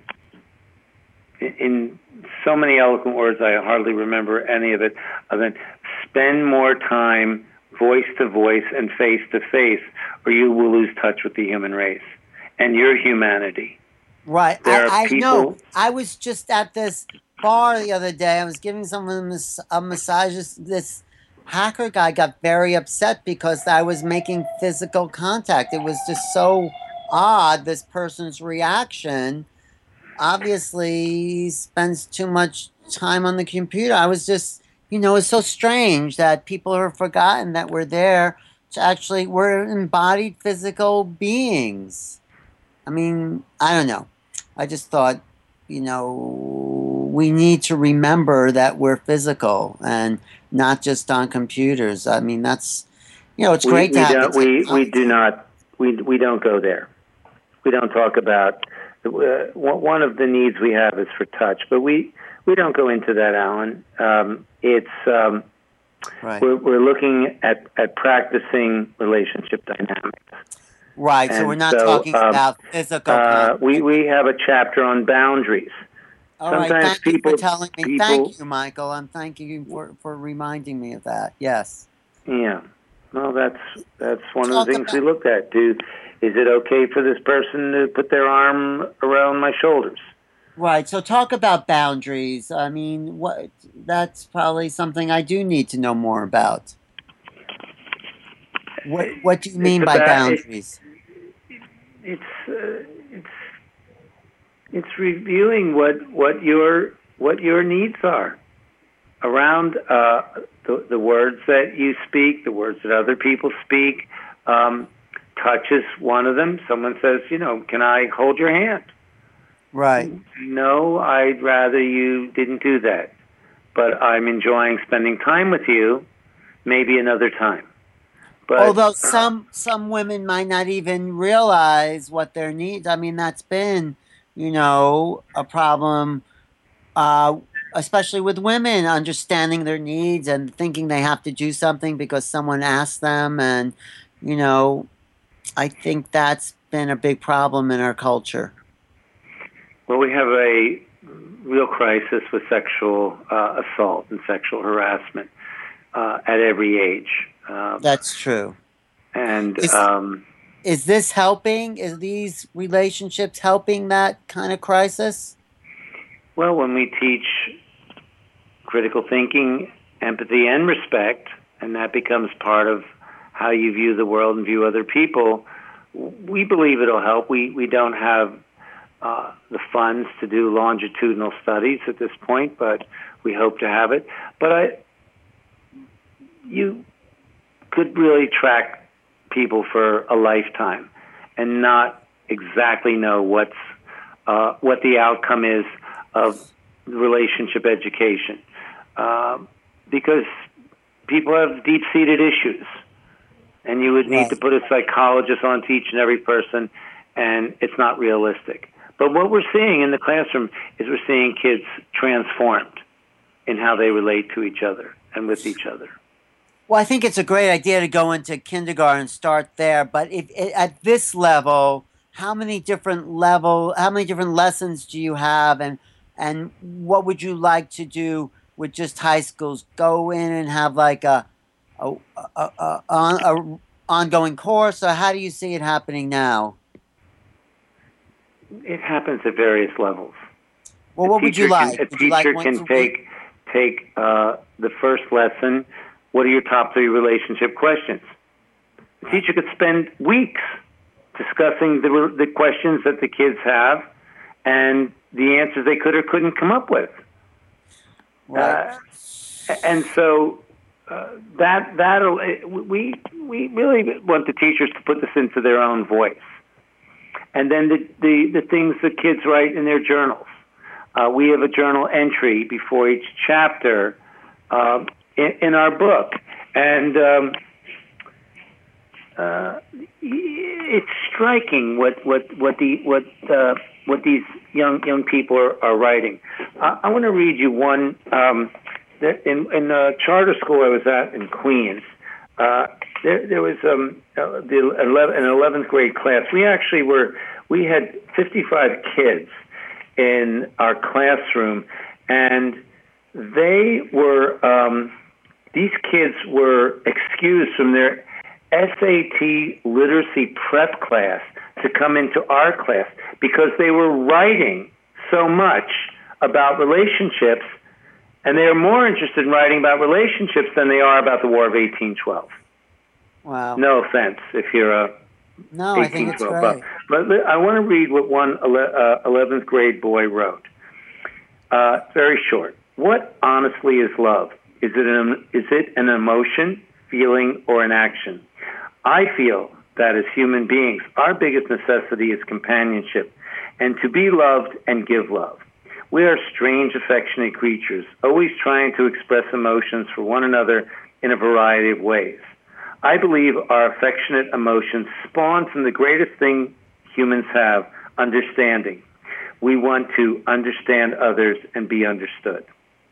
in so many eloquent words, I hardly remember any of it, other than spend more time voice to voice and face to face, or you will lose touch with the human race and your humanity. Right. I know. I was just at this bar the other day. I was giving someone a massage. This hacker guy got very upset because I was making physical contact. It was just so odd, this person's reaction. Obviously, he spends too much time on the computer. I was just, it's so strange that people have forgotten that we're there to actually, we're embodied physical beings. I mean, I don't know. I just thought, we need to remember that we're physical and not just on computers. I mean, that's, it's great to have the we do technology. not we don't go there. We don't talk about one of the needs we have is for touch, but we don't go into that, Alan. Right. We're looking at practicing relationship dynamics. Right. So we're not talking about physical contact. We have a chapter on boundaries. All right. Sometimes Thank you for telling me. people, Thank you, Michael. I'm thanking you for reminding me of that. Yes. Yeah. Well, that's one of Talk the things about, we looked at. Is it okay for this person to put their arm around my shoulders? right. So talk about boundaries. I mean, that's probably something I do need to know more about. What do you mean by boundaries? It's it's reviewing what your needs are around the words that you speak, the words that other people speak. Touch is one of them. Someone says, can I hold your hand? Right. No, I'd rather you didn't do that. But I'm enjoying spending time with you, maybe another time. But, although some women might not even realize what their needs. I mean, that's been, a problem, uh, especially with women understanding their needs and thinking they have to do something because someone asked them. And, I think that's been a big problem in our culture. Well, we have a real crisis with sexual assault and sexual harassment at every age. That's true. And is this helping? Is these relationships helping that kind of crisis? Well, when we teach critical thinking, empathy, and respect, and that becomes part of how you view the world and view other people, we believe it'll help. We don't have the funds to do longitudinal studies at this point, but we hope to have it. But you could really track people for a lifetime and not exactly know what the outcome is of relationship education, because people have deep-seated issues, and you would need to put a psychologist on to each and every person, and it's not realistic. But what we're seeing in the classroom is we're seeing kids transformed in how they relate to each other and with each other. Well, I think it's a great idea to go into kindergarten and start there. But at this level, how many different lessons do you have, and what would you like to do with just high schools? Go in and have like a ongoing course, or how do you see it happening now? It happens at various levels. Well, what would you like? A teacher can take the first lesson. What are your top 3 relationship questions? The teacher could spend weeks discussing the questions that the kids have and the answers they could or couldn't come up with. Right. And so we really want the teachers to put this into their own voice. And then the things the kids write in their journals. We have a journal entry before each chapter in our book, and it's striking what these young people are writing. I want to read you one. In a charter school I was at in Queens, there was an 11th grade class. We had 55 kids in our classroom, and these kids were excused from their SAT literacy prep class to come into our class because they were writing so much about relationships, and they are more interested in writing about relationships than they are about the War of 1812. Wow. No offense if you're a No, I think it's great. But I want to read what one 11th grade boy wrote. Very short. What honestly is love? Is it an emotion, feeling, or an action? I feel that as human beings, our biggest necessity is companionship and to be loved and give love. We are strange, affectionate creatures, always trying to express emotions for one another in a variety of ways. I believe our affectionate emotions spawn from the greatest thing humans have, understanding. We want to understand others and be understood.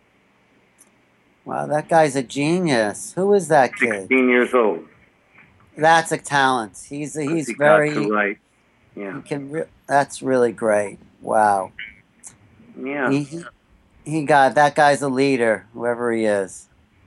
Wow, that guy's a genius. Who is that kid? 16 years old. That's a talent. He's He got very to write. Yeah. he can. That's really great. Wow. Yeah. He got that guy's a leader, whoever he is.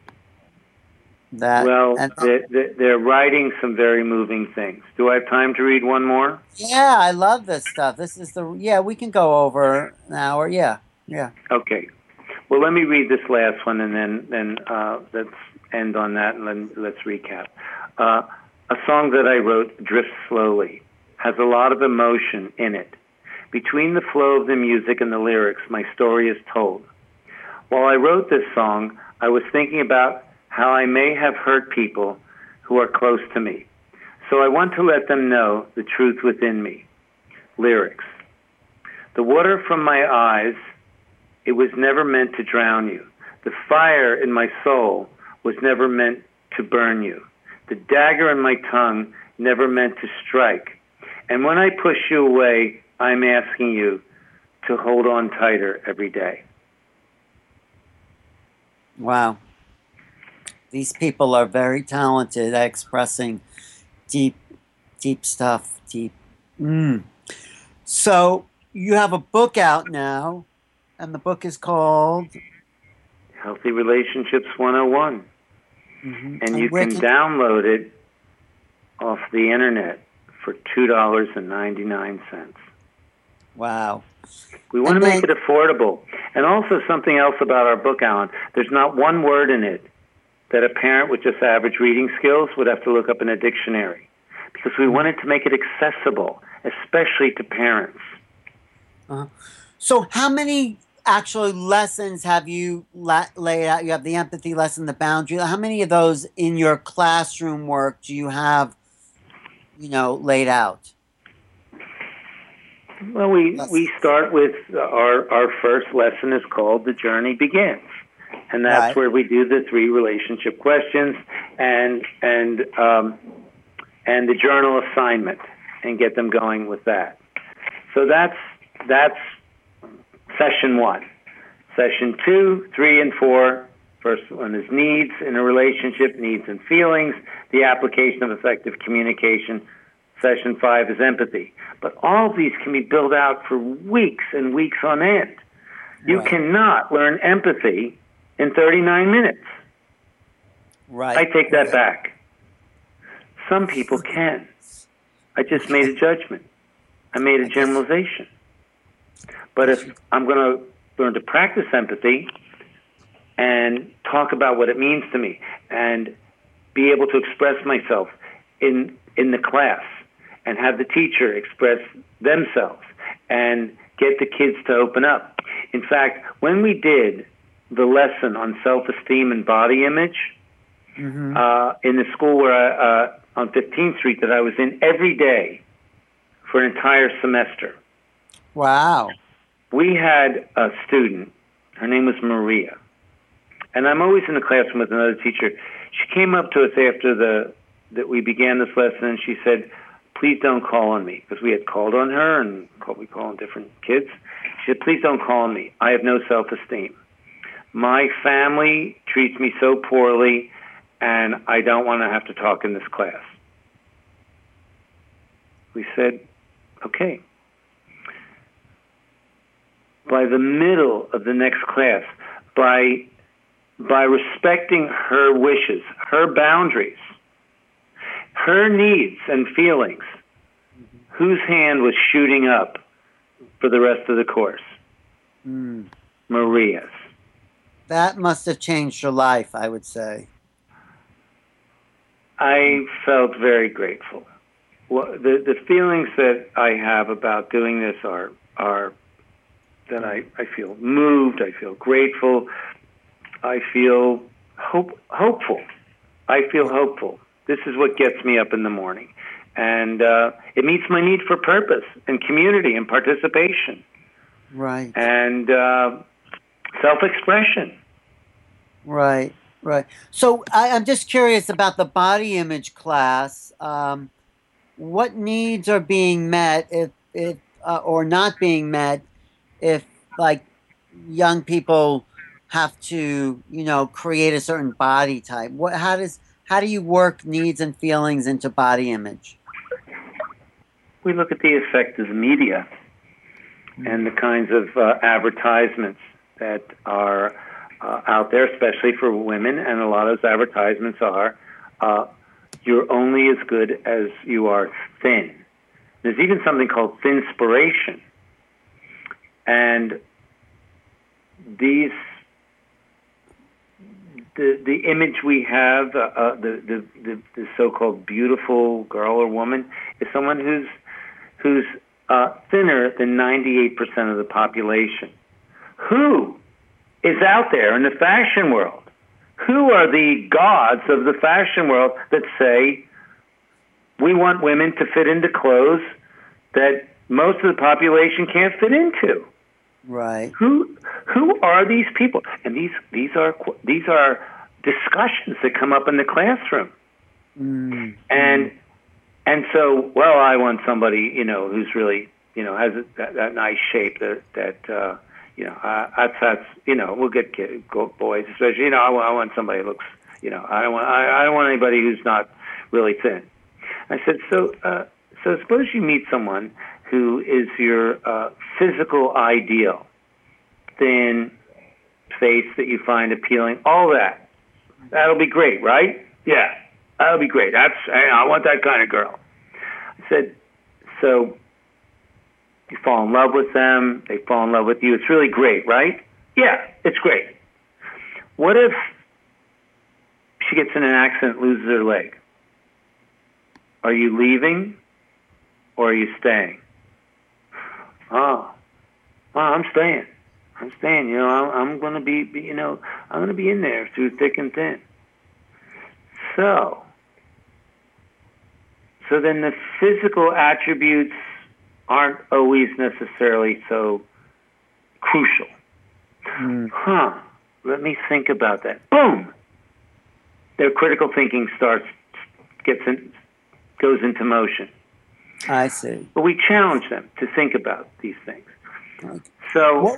That Well, and they're writing some very moving things. Do I have time to read one more? yeah, I love this stuff. This is the yeah. We can go over an hour. Yeah, yeah. Okay. Well, let me read this last one, and then let's end on that, and then let's recap. A song that I wrote, Drifts Slowly, has a lot of emotion in it. Between the flow of the music and the lyrics, my story is told. While I wrote this song, I was thinking about how I may have hurt people who are close to me. So I want to let them know the truth within me. Lyrics. The water from my eyes, it was never meant to drown you. The fire in my soul was never meant to burn you. The dagger in my tongue never meant to strike. And when I push you away, I'm asking you to hold on tighter every day. Wow. These people are very talented at expressing deep, deep stuff. Deep. So you have a book out now, and the book is called Healthy Relationships 101. And you can download it off the internet for $2.99. Wow. We want to make it affordable. And also something else about our book, Alan. There's not one word in it that a parent with just average reading skills would have to look up in a dictionary, because we wanted to make it accessible, especially to parents. So how many actually lessons have you laid out? You have the empathy lesson, the boundary. How many of those in your classroom work do you have, laid out? Well, we start with our first lesson is called The Journey Begins. And that's where we do the 3 relationship questions and the journal assignment and get them going with that. So that's session 1. Session 2, 3, and 4. First one is needs in a relationship, needs and feelings, the application of effective communication. Session 5 is empathy. But all of these can be built out for weeks and weeks on end. You cannot learn empathy in 39 minutes. Right. I take that back. Some people can. I just made a judgment. I made a generalization. But if I'm going to learn to practice empathy and talk about what it means to me and be able to express myself in the class and have the teacher express themselves and get the kids to open up. In fact, when we did the lesson on self-esteem and body image in the school where on 15th Street that I was in every day for an entire semester. Wow. We had a student, her name was Maria, and I'm always in the classroom with another teacher. She came up to us after that we began this lesson, and she said, "Please don't call on me," because we had called on her, and we call on different kids. She said, "Please don't call on me. I have no self-esteem. My family treats me so poorly, and I don't want to have to talk in this class." We said, okay. By the middle of the next class, by respecting her wishes, her boundaries, her needs and feelings, whose hand was shooting up for the rest of the course? Maria's. That must have changed your life, I would say. I felt very grateful. Well, the feelings that I have about doing this are that I feel moved, I feel grateful, I feel hopeful. I feel hopeful. This is what gets me up in the morning. And it meets my need for purpose and community and participation. Right. and self-expression. Right. Right. So I'm just curious about the body image class. What needs are being met if or not being met if like young people have to, create a certain body type? How do you work needs and feelings into body image? We look at the effect of the media and the kinds of advertisements that are out there, especially for women, and a lot of those advertisements are, you're only as good as you are thin. There's even something called thinspiration. And these, the image we have, the so-called beautiful girl or woman, is someone who's thinner than 98% of the population. Who is out there in the fashion world? Who are the gods of the fashion world that say, we want women to fit into clothes that most of the population can't fit into? Right. Who are these people? And these are discussions that come up in the classroom. And so, well, I want somebody, who's really, has that nice shape that that's we'll get boys, especially, I want somebody who looks, I don't want anybody who's not really thin. I said, so suppose you meet someone who is your physical ideal, thin face that you find appealing, all that. That'll be great, right? Yeah, that'll be great. I want that kind of girl. I said, so you fall in love with them, they fall in love with you. It's really great, right? Yeah, it's great. What if she gets in an accident, loses her leg? Are you leaving or are you staying? Oh, I'm staying. I'm staying. I'm going to be, I'm going to be in there through thick and thin. So then the physical attributes aren't always necessarily so crucial. Let me think about that. Boom! Their critical thinking goes into motion. I see. But we challenge them to think about these things. Okay. So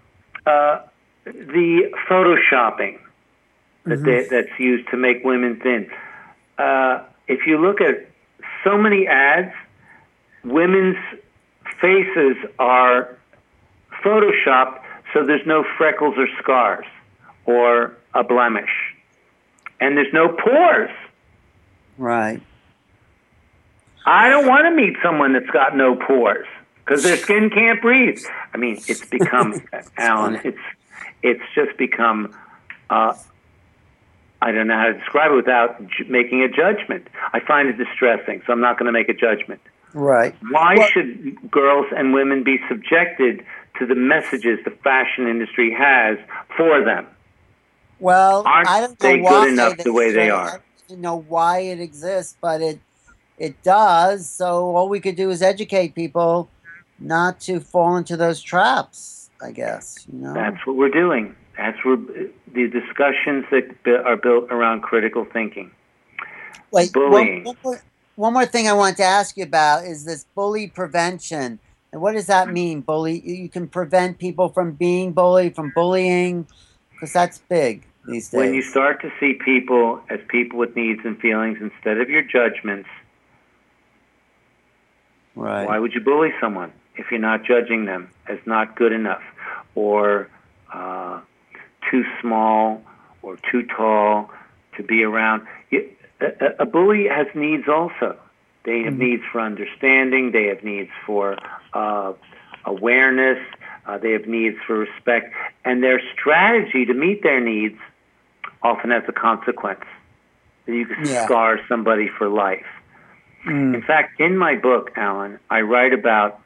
the photoshopping that's used to make women thin. If you look at so many ads, women's faces are photoshopped so there's no freckles or scars or a blemish. And there's no pores. Right. I don't want to meet someone that's got no pores because their skin can't breathe. I mean, it's become, Alan, it's just become, I don't know how to describe it without making a judgment. I find it distressing, so I'm not going to make a judgment. Right. Why should girls and women be subjected to the messages the fashion industry has for them? Well, I don't know they why good enough the way they are? I don't know why it exists, but it does. So all we could do is educate people not to fall into those traps, I guess. That's what we're doing. That's where the discussions that are built around critical thinking. Wait, bullying. One more thing I want to ask you about is this bully prevention. And what does that mean? You can prevent people from being bullied, from bullying, because that's big these days. When you start to see people as people with needs and feelings instead of your judgments, right. Why would you bully someone if you're not judging them as not good enough or too small or too tall to be around? A bully has needs also. They have needs for understanding. They have needs for awareness. They have needs for respect. And their strategy to meet their needs often has a consequence. You can scar somebody for life. In fact, in my book, Alan, I write about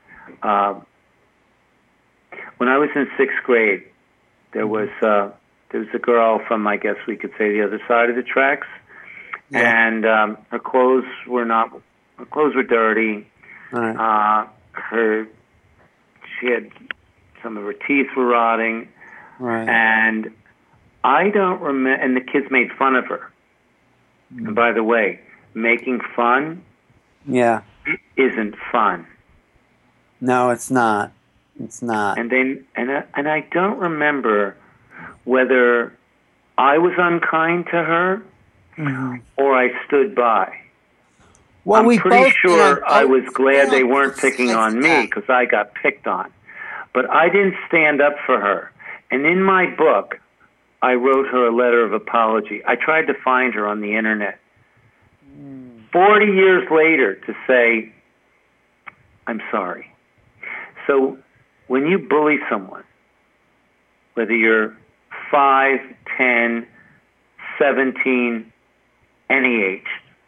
when I was in 6th grade, there was a girl from, I guess we could say, the other side of the tracks. Yeah. And her clothes were dirty. Right. She had Some of her teeth were rotting. Right. And I don't remember, and the kids made fun of her. And by the way, making fun isn't fun. No, it's not. It's not. And I don't remember whether I was unkind to her or I stood by. Well, I'm pretty sure I was glad they weren't picking on me because I got picked on. But I didn't stand up for her. And in my book, I wrote her a letter of apology. I tried to find her on the internet. 40 years later to say, I'm sorry. So when you bully someone, whether you're 5, 10, 17, any age,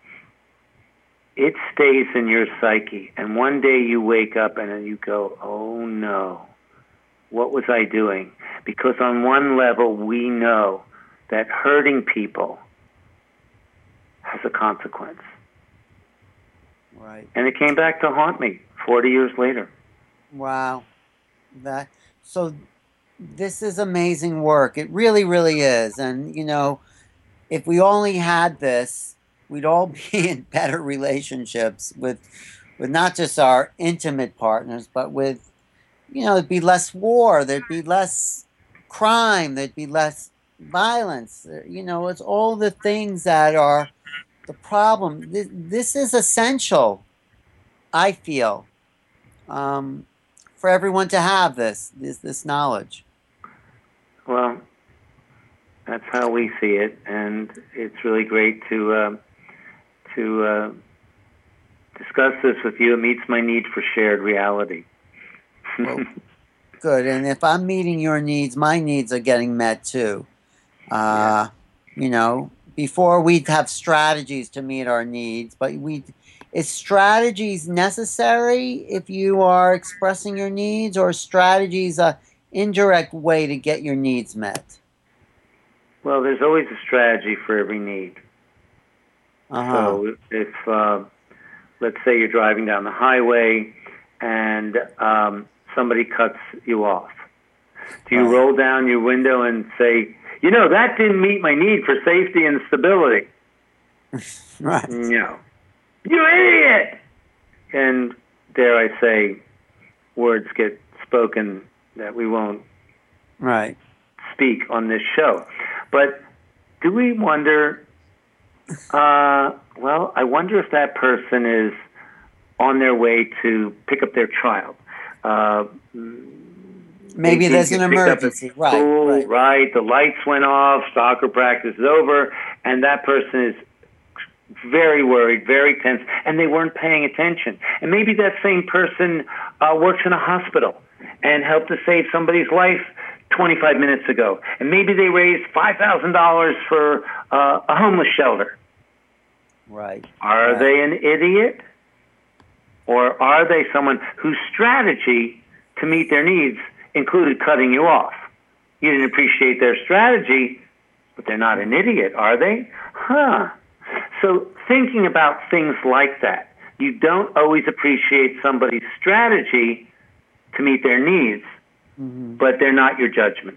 it stays in your psyche. And one day you wake up and then you go, oh no, what was I doing? Because on one level we know that hurting people has a consequence. Right. And it came back to haunt me 40 years later. Wow. So this is amazing work. It really, really is. And, you know, if we only had this, we'd all be in better relationships with not just our intimate partners, but with, you know, there'd be less war, there'd be less crime, there'd be less violence. You know, it's all the things that are the problem. This is essential, I feel, for everyone to have this knowledge. Well, that's how we see it, and it's really great to discuss this with you. It meets my need for shared reality. Well, good. And if I'm meeting your needs, my needs are getting met too. You know, before we'd have strategies to meet our needs, but is strategies necessary if you are expressing your needs, or strategies a indirect way to get your needs met? Well, there's always a strategy for every need. So if, let's say you're driving down the highway and somebody cuts you off, do you roll down your window and say, you know, that didn't meet my need for safety and stability? Right. No. You idiot! And dare I say, words get spoken that we won't speak on this show. But do we wonder, well, I wonder if that person is on their way to pick up their child. Maybe there's an emergency. Right. The lights went off, soccer practice is over, and that person is very worried, very tense, and they weren't paying attention. And maybe that same person works in a hospital and helped to save somebody's life 25 minutes ago. And maybe they raised $5,000 for a homeless shelter. Right. Are they an idiot? Or are they someone whose strategy to meet their needs included cutting you off? You didn't appreciate their strategy, but they're not an idiot, are they? So thinking about things like that, you don't always appreciate somebody's strategy to meet their needs, but they're not your judgments.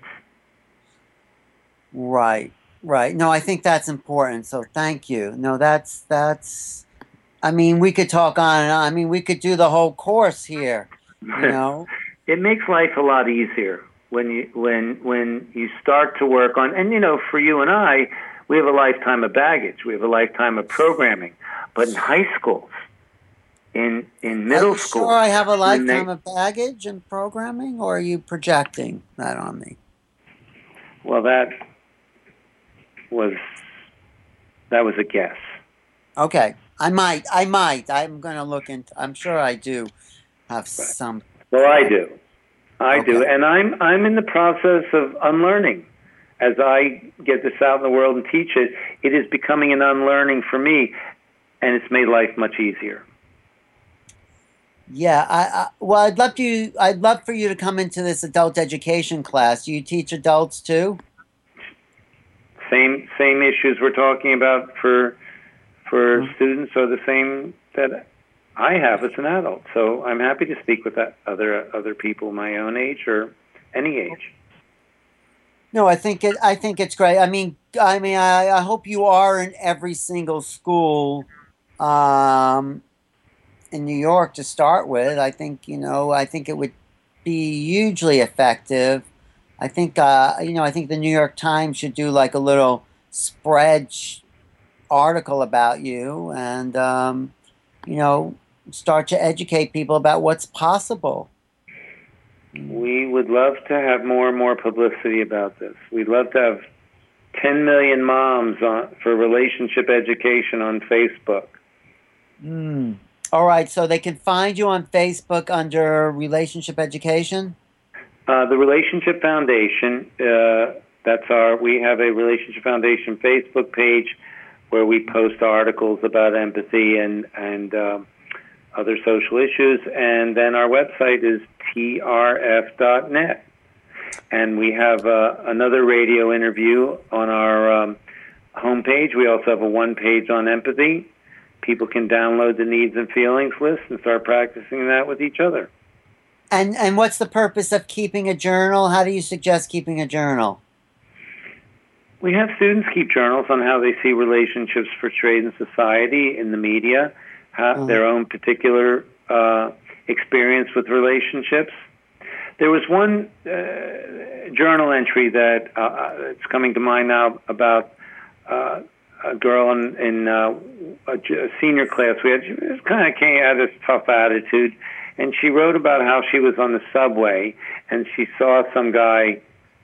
Right. No, I think that's important. So thank you. No, that's. I mean, we could talk on and on. I mean, we could do the whole course here. You know, it makes life a lot easier when you start to work on. And you know, for you and I, we have a lifetime of baggage. We have a lifetime of programming. But in high schools, in middle school, sure I have a lifetime of baggage and programming, or are you projecting that on me? Well, that was a guess. Okay, I might. I'm going to look into. I'm sure I do have some. Well, I do, and I'm in the process of unlearning. As I get this out in the world and teach it, it is becoming an unlearning for me, and it's made life much easier. Yeah, well, I'd love for you to come into this adult education class. Do you teach adults too? Same issues we're talking about for students are the same that I have as an adult. So I'm happy to speak with other people my own age or any age. No, I think it's great. I hope you are in every single school um, in New York to start with. I think I think it would be hugely effective. I think I think the New York Times should do like a little spread article about you, and you know, start to educate people about what's possible. We would love to have more and more publicity about this. We'd love to have 10 million moms for relationship education on Facebook. All right, so they can find you on Facebook under Relationship Education? The Relationship Foundation, we have a Relationship Foundation Facebook page where we post articles about empathy and other social issues, and then our website is trf.net. And we have another radio interview on our homepage. We also have a one page on empathy. People can download the needs and feelings list and start practicing that with each other. And what's the purpose of keeping a journal? How do you suggest keeping a journal? We have students keep journals on how they see relationships portrayed in society, in the media, their own particular experience with relationships. There was one journal entry that it's coming to mind now about a girl in a senior class. She was kind of had this tough attitude, and she wrote about how she was on the subway and she saw some guy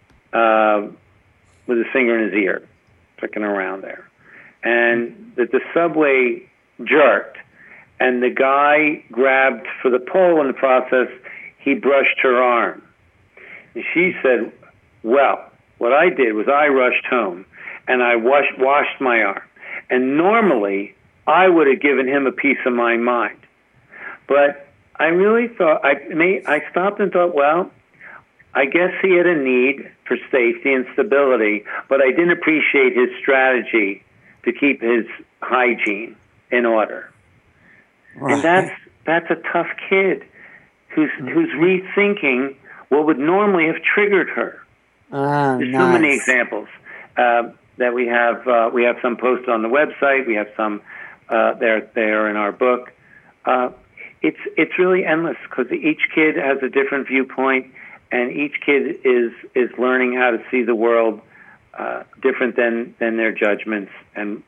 with a finger in his ear, flicking around there, and that the subway jerked, and the guy grabbed for the pole. In the process, he brushed her arm. And she said, well, what I did was I rushed home and I washed my arm. And normally, I would have given him a piece of my mind. But I really thought, I stopped and thought, well, I guess he had a need for safety and stability, but I didn't appreciate his strategy to keep his hygiene in order. Right. And that's a tough kid who's rethinking what would normally have triggered her. There's so many examples that we have. We have some posted on the website. We have some there in our book. It's really endless because each kid has a different viewpoint, and each kid is learning how to see the world different than their judgments and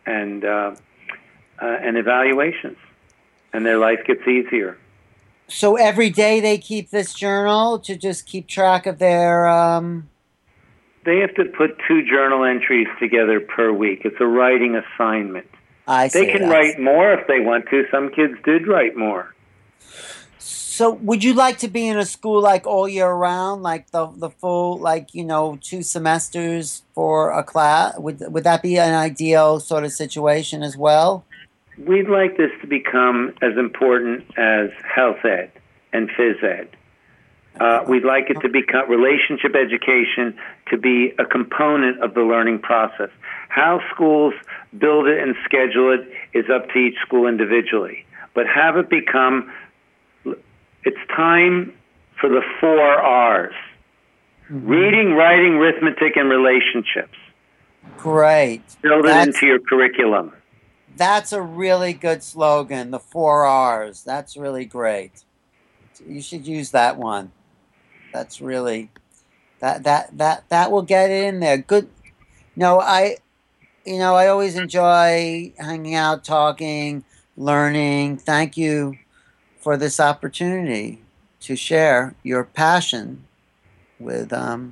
evaluations, and their life gets easier. So every day they keep this journal to just keep track of their... They have to put 2 journal entries together per week. It's a writing assignment. I see. They can write more if they want to. Some kids did write more. So would you like to be in a school like all year round, like the full, 2 semesters for a class? Would that be an ideal sort of situation as well? We'd like this to become as important as health ed and phys ed. We'd like it to become relationship education to be a component of the learning process. How schools build it and schedule it is up to each school individually. But have it become, it's time for the 4 R's. Mm-hmm. Reading, writing, arithmetic, and relationships. Great. Build it into your curriculum. That's a really good slogan, the 4 R's. That's really great. You should use that one. That's really that will get it in there. Good. I always enjoy hanging out, talking, learning. Thank you for this opportunity to share your passion with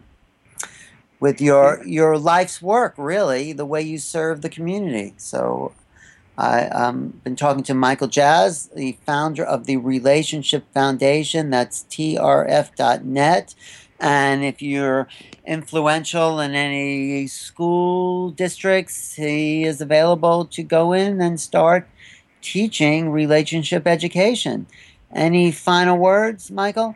your life's work, really, the way you serve the community. So I've been talking to Michael Jazz, the founder of the Relationship Foundation. That's trf.net. And if you're influential in any school districts, he is available to go in and start teaching relationship education. Any final words, Michael?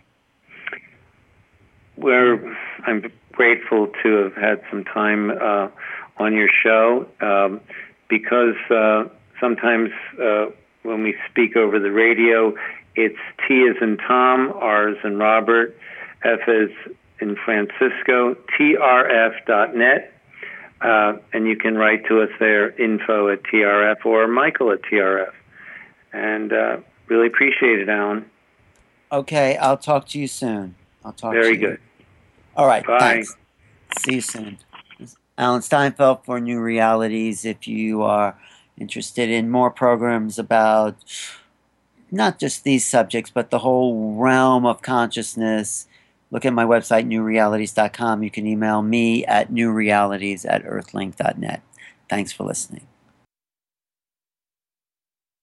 I'm grateful to have had some time on your show because sometimes when we speak over the radio, it's T as in Tom, R as in Robert, F as in Francisco, trf.net. And you can write to us there, info@trf or Michael@trf. And really appreciate it, Alan. Okay, I'll talk to you soon. I'll talk to you. Very good. All right, Bye. thanks. See you soon. Alan Steinfeld for New Realities. If you are interested in more programs about not just these subjects, but the whole realm of consciousness, look at my website, newrealities.com. You can email me at newrealities@earthlink.net. Thanks for listening.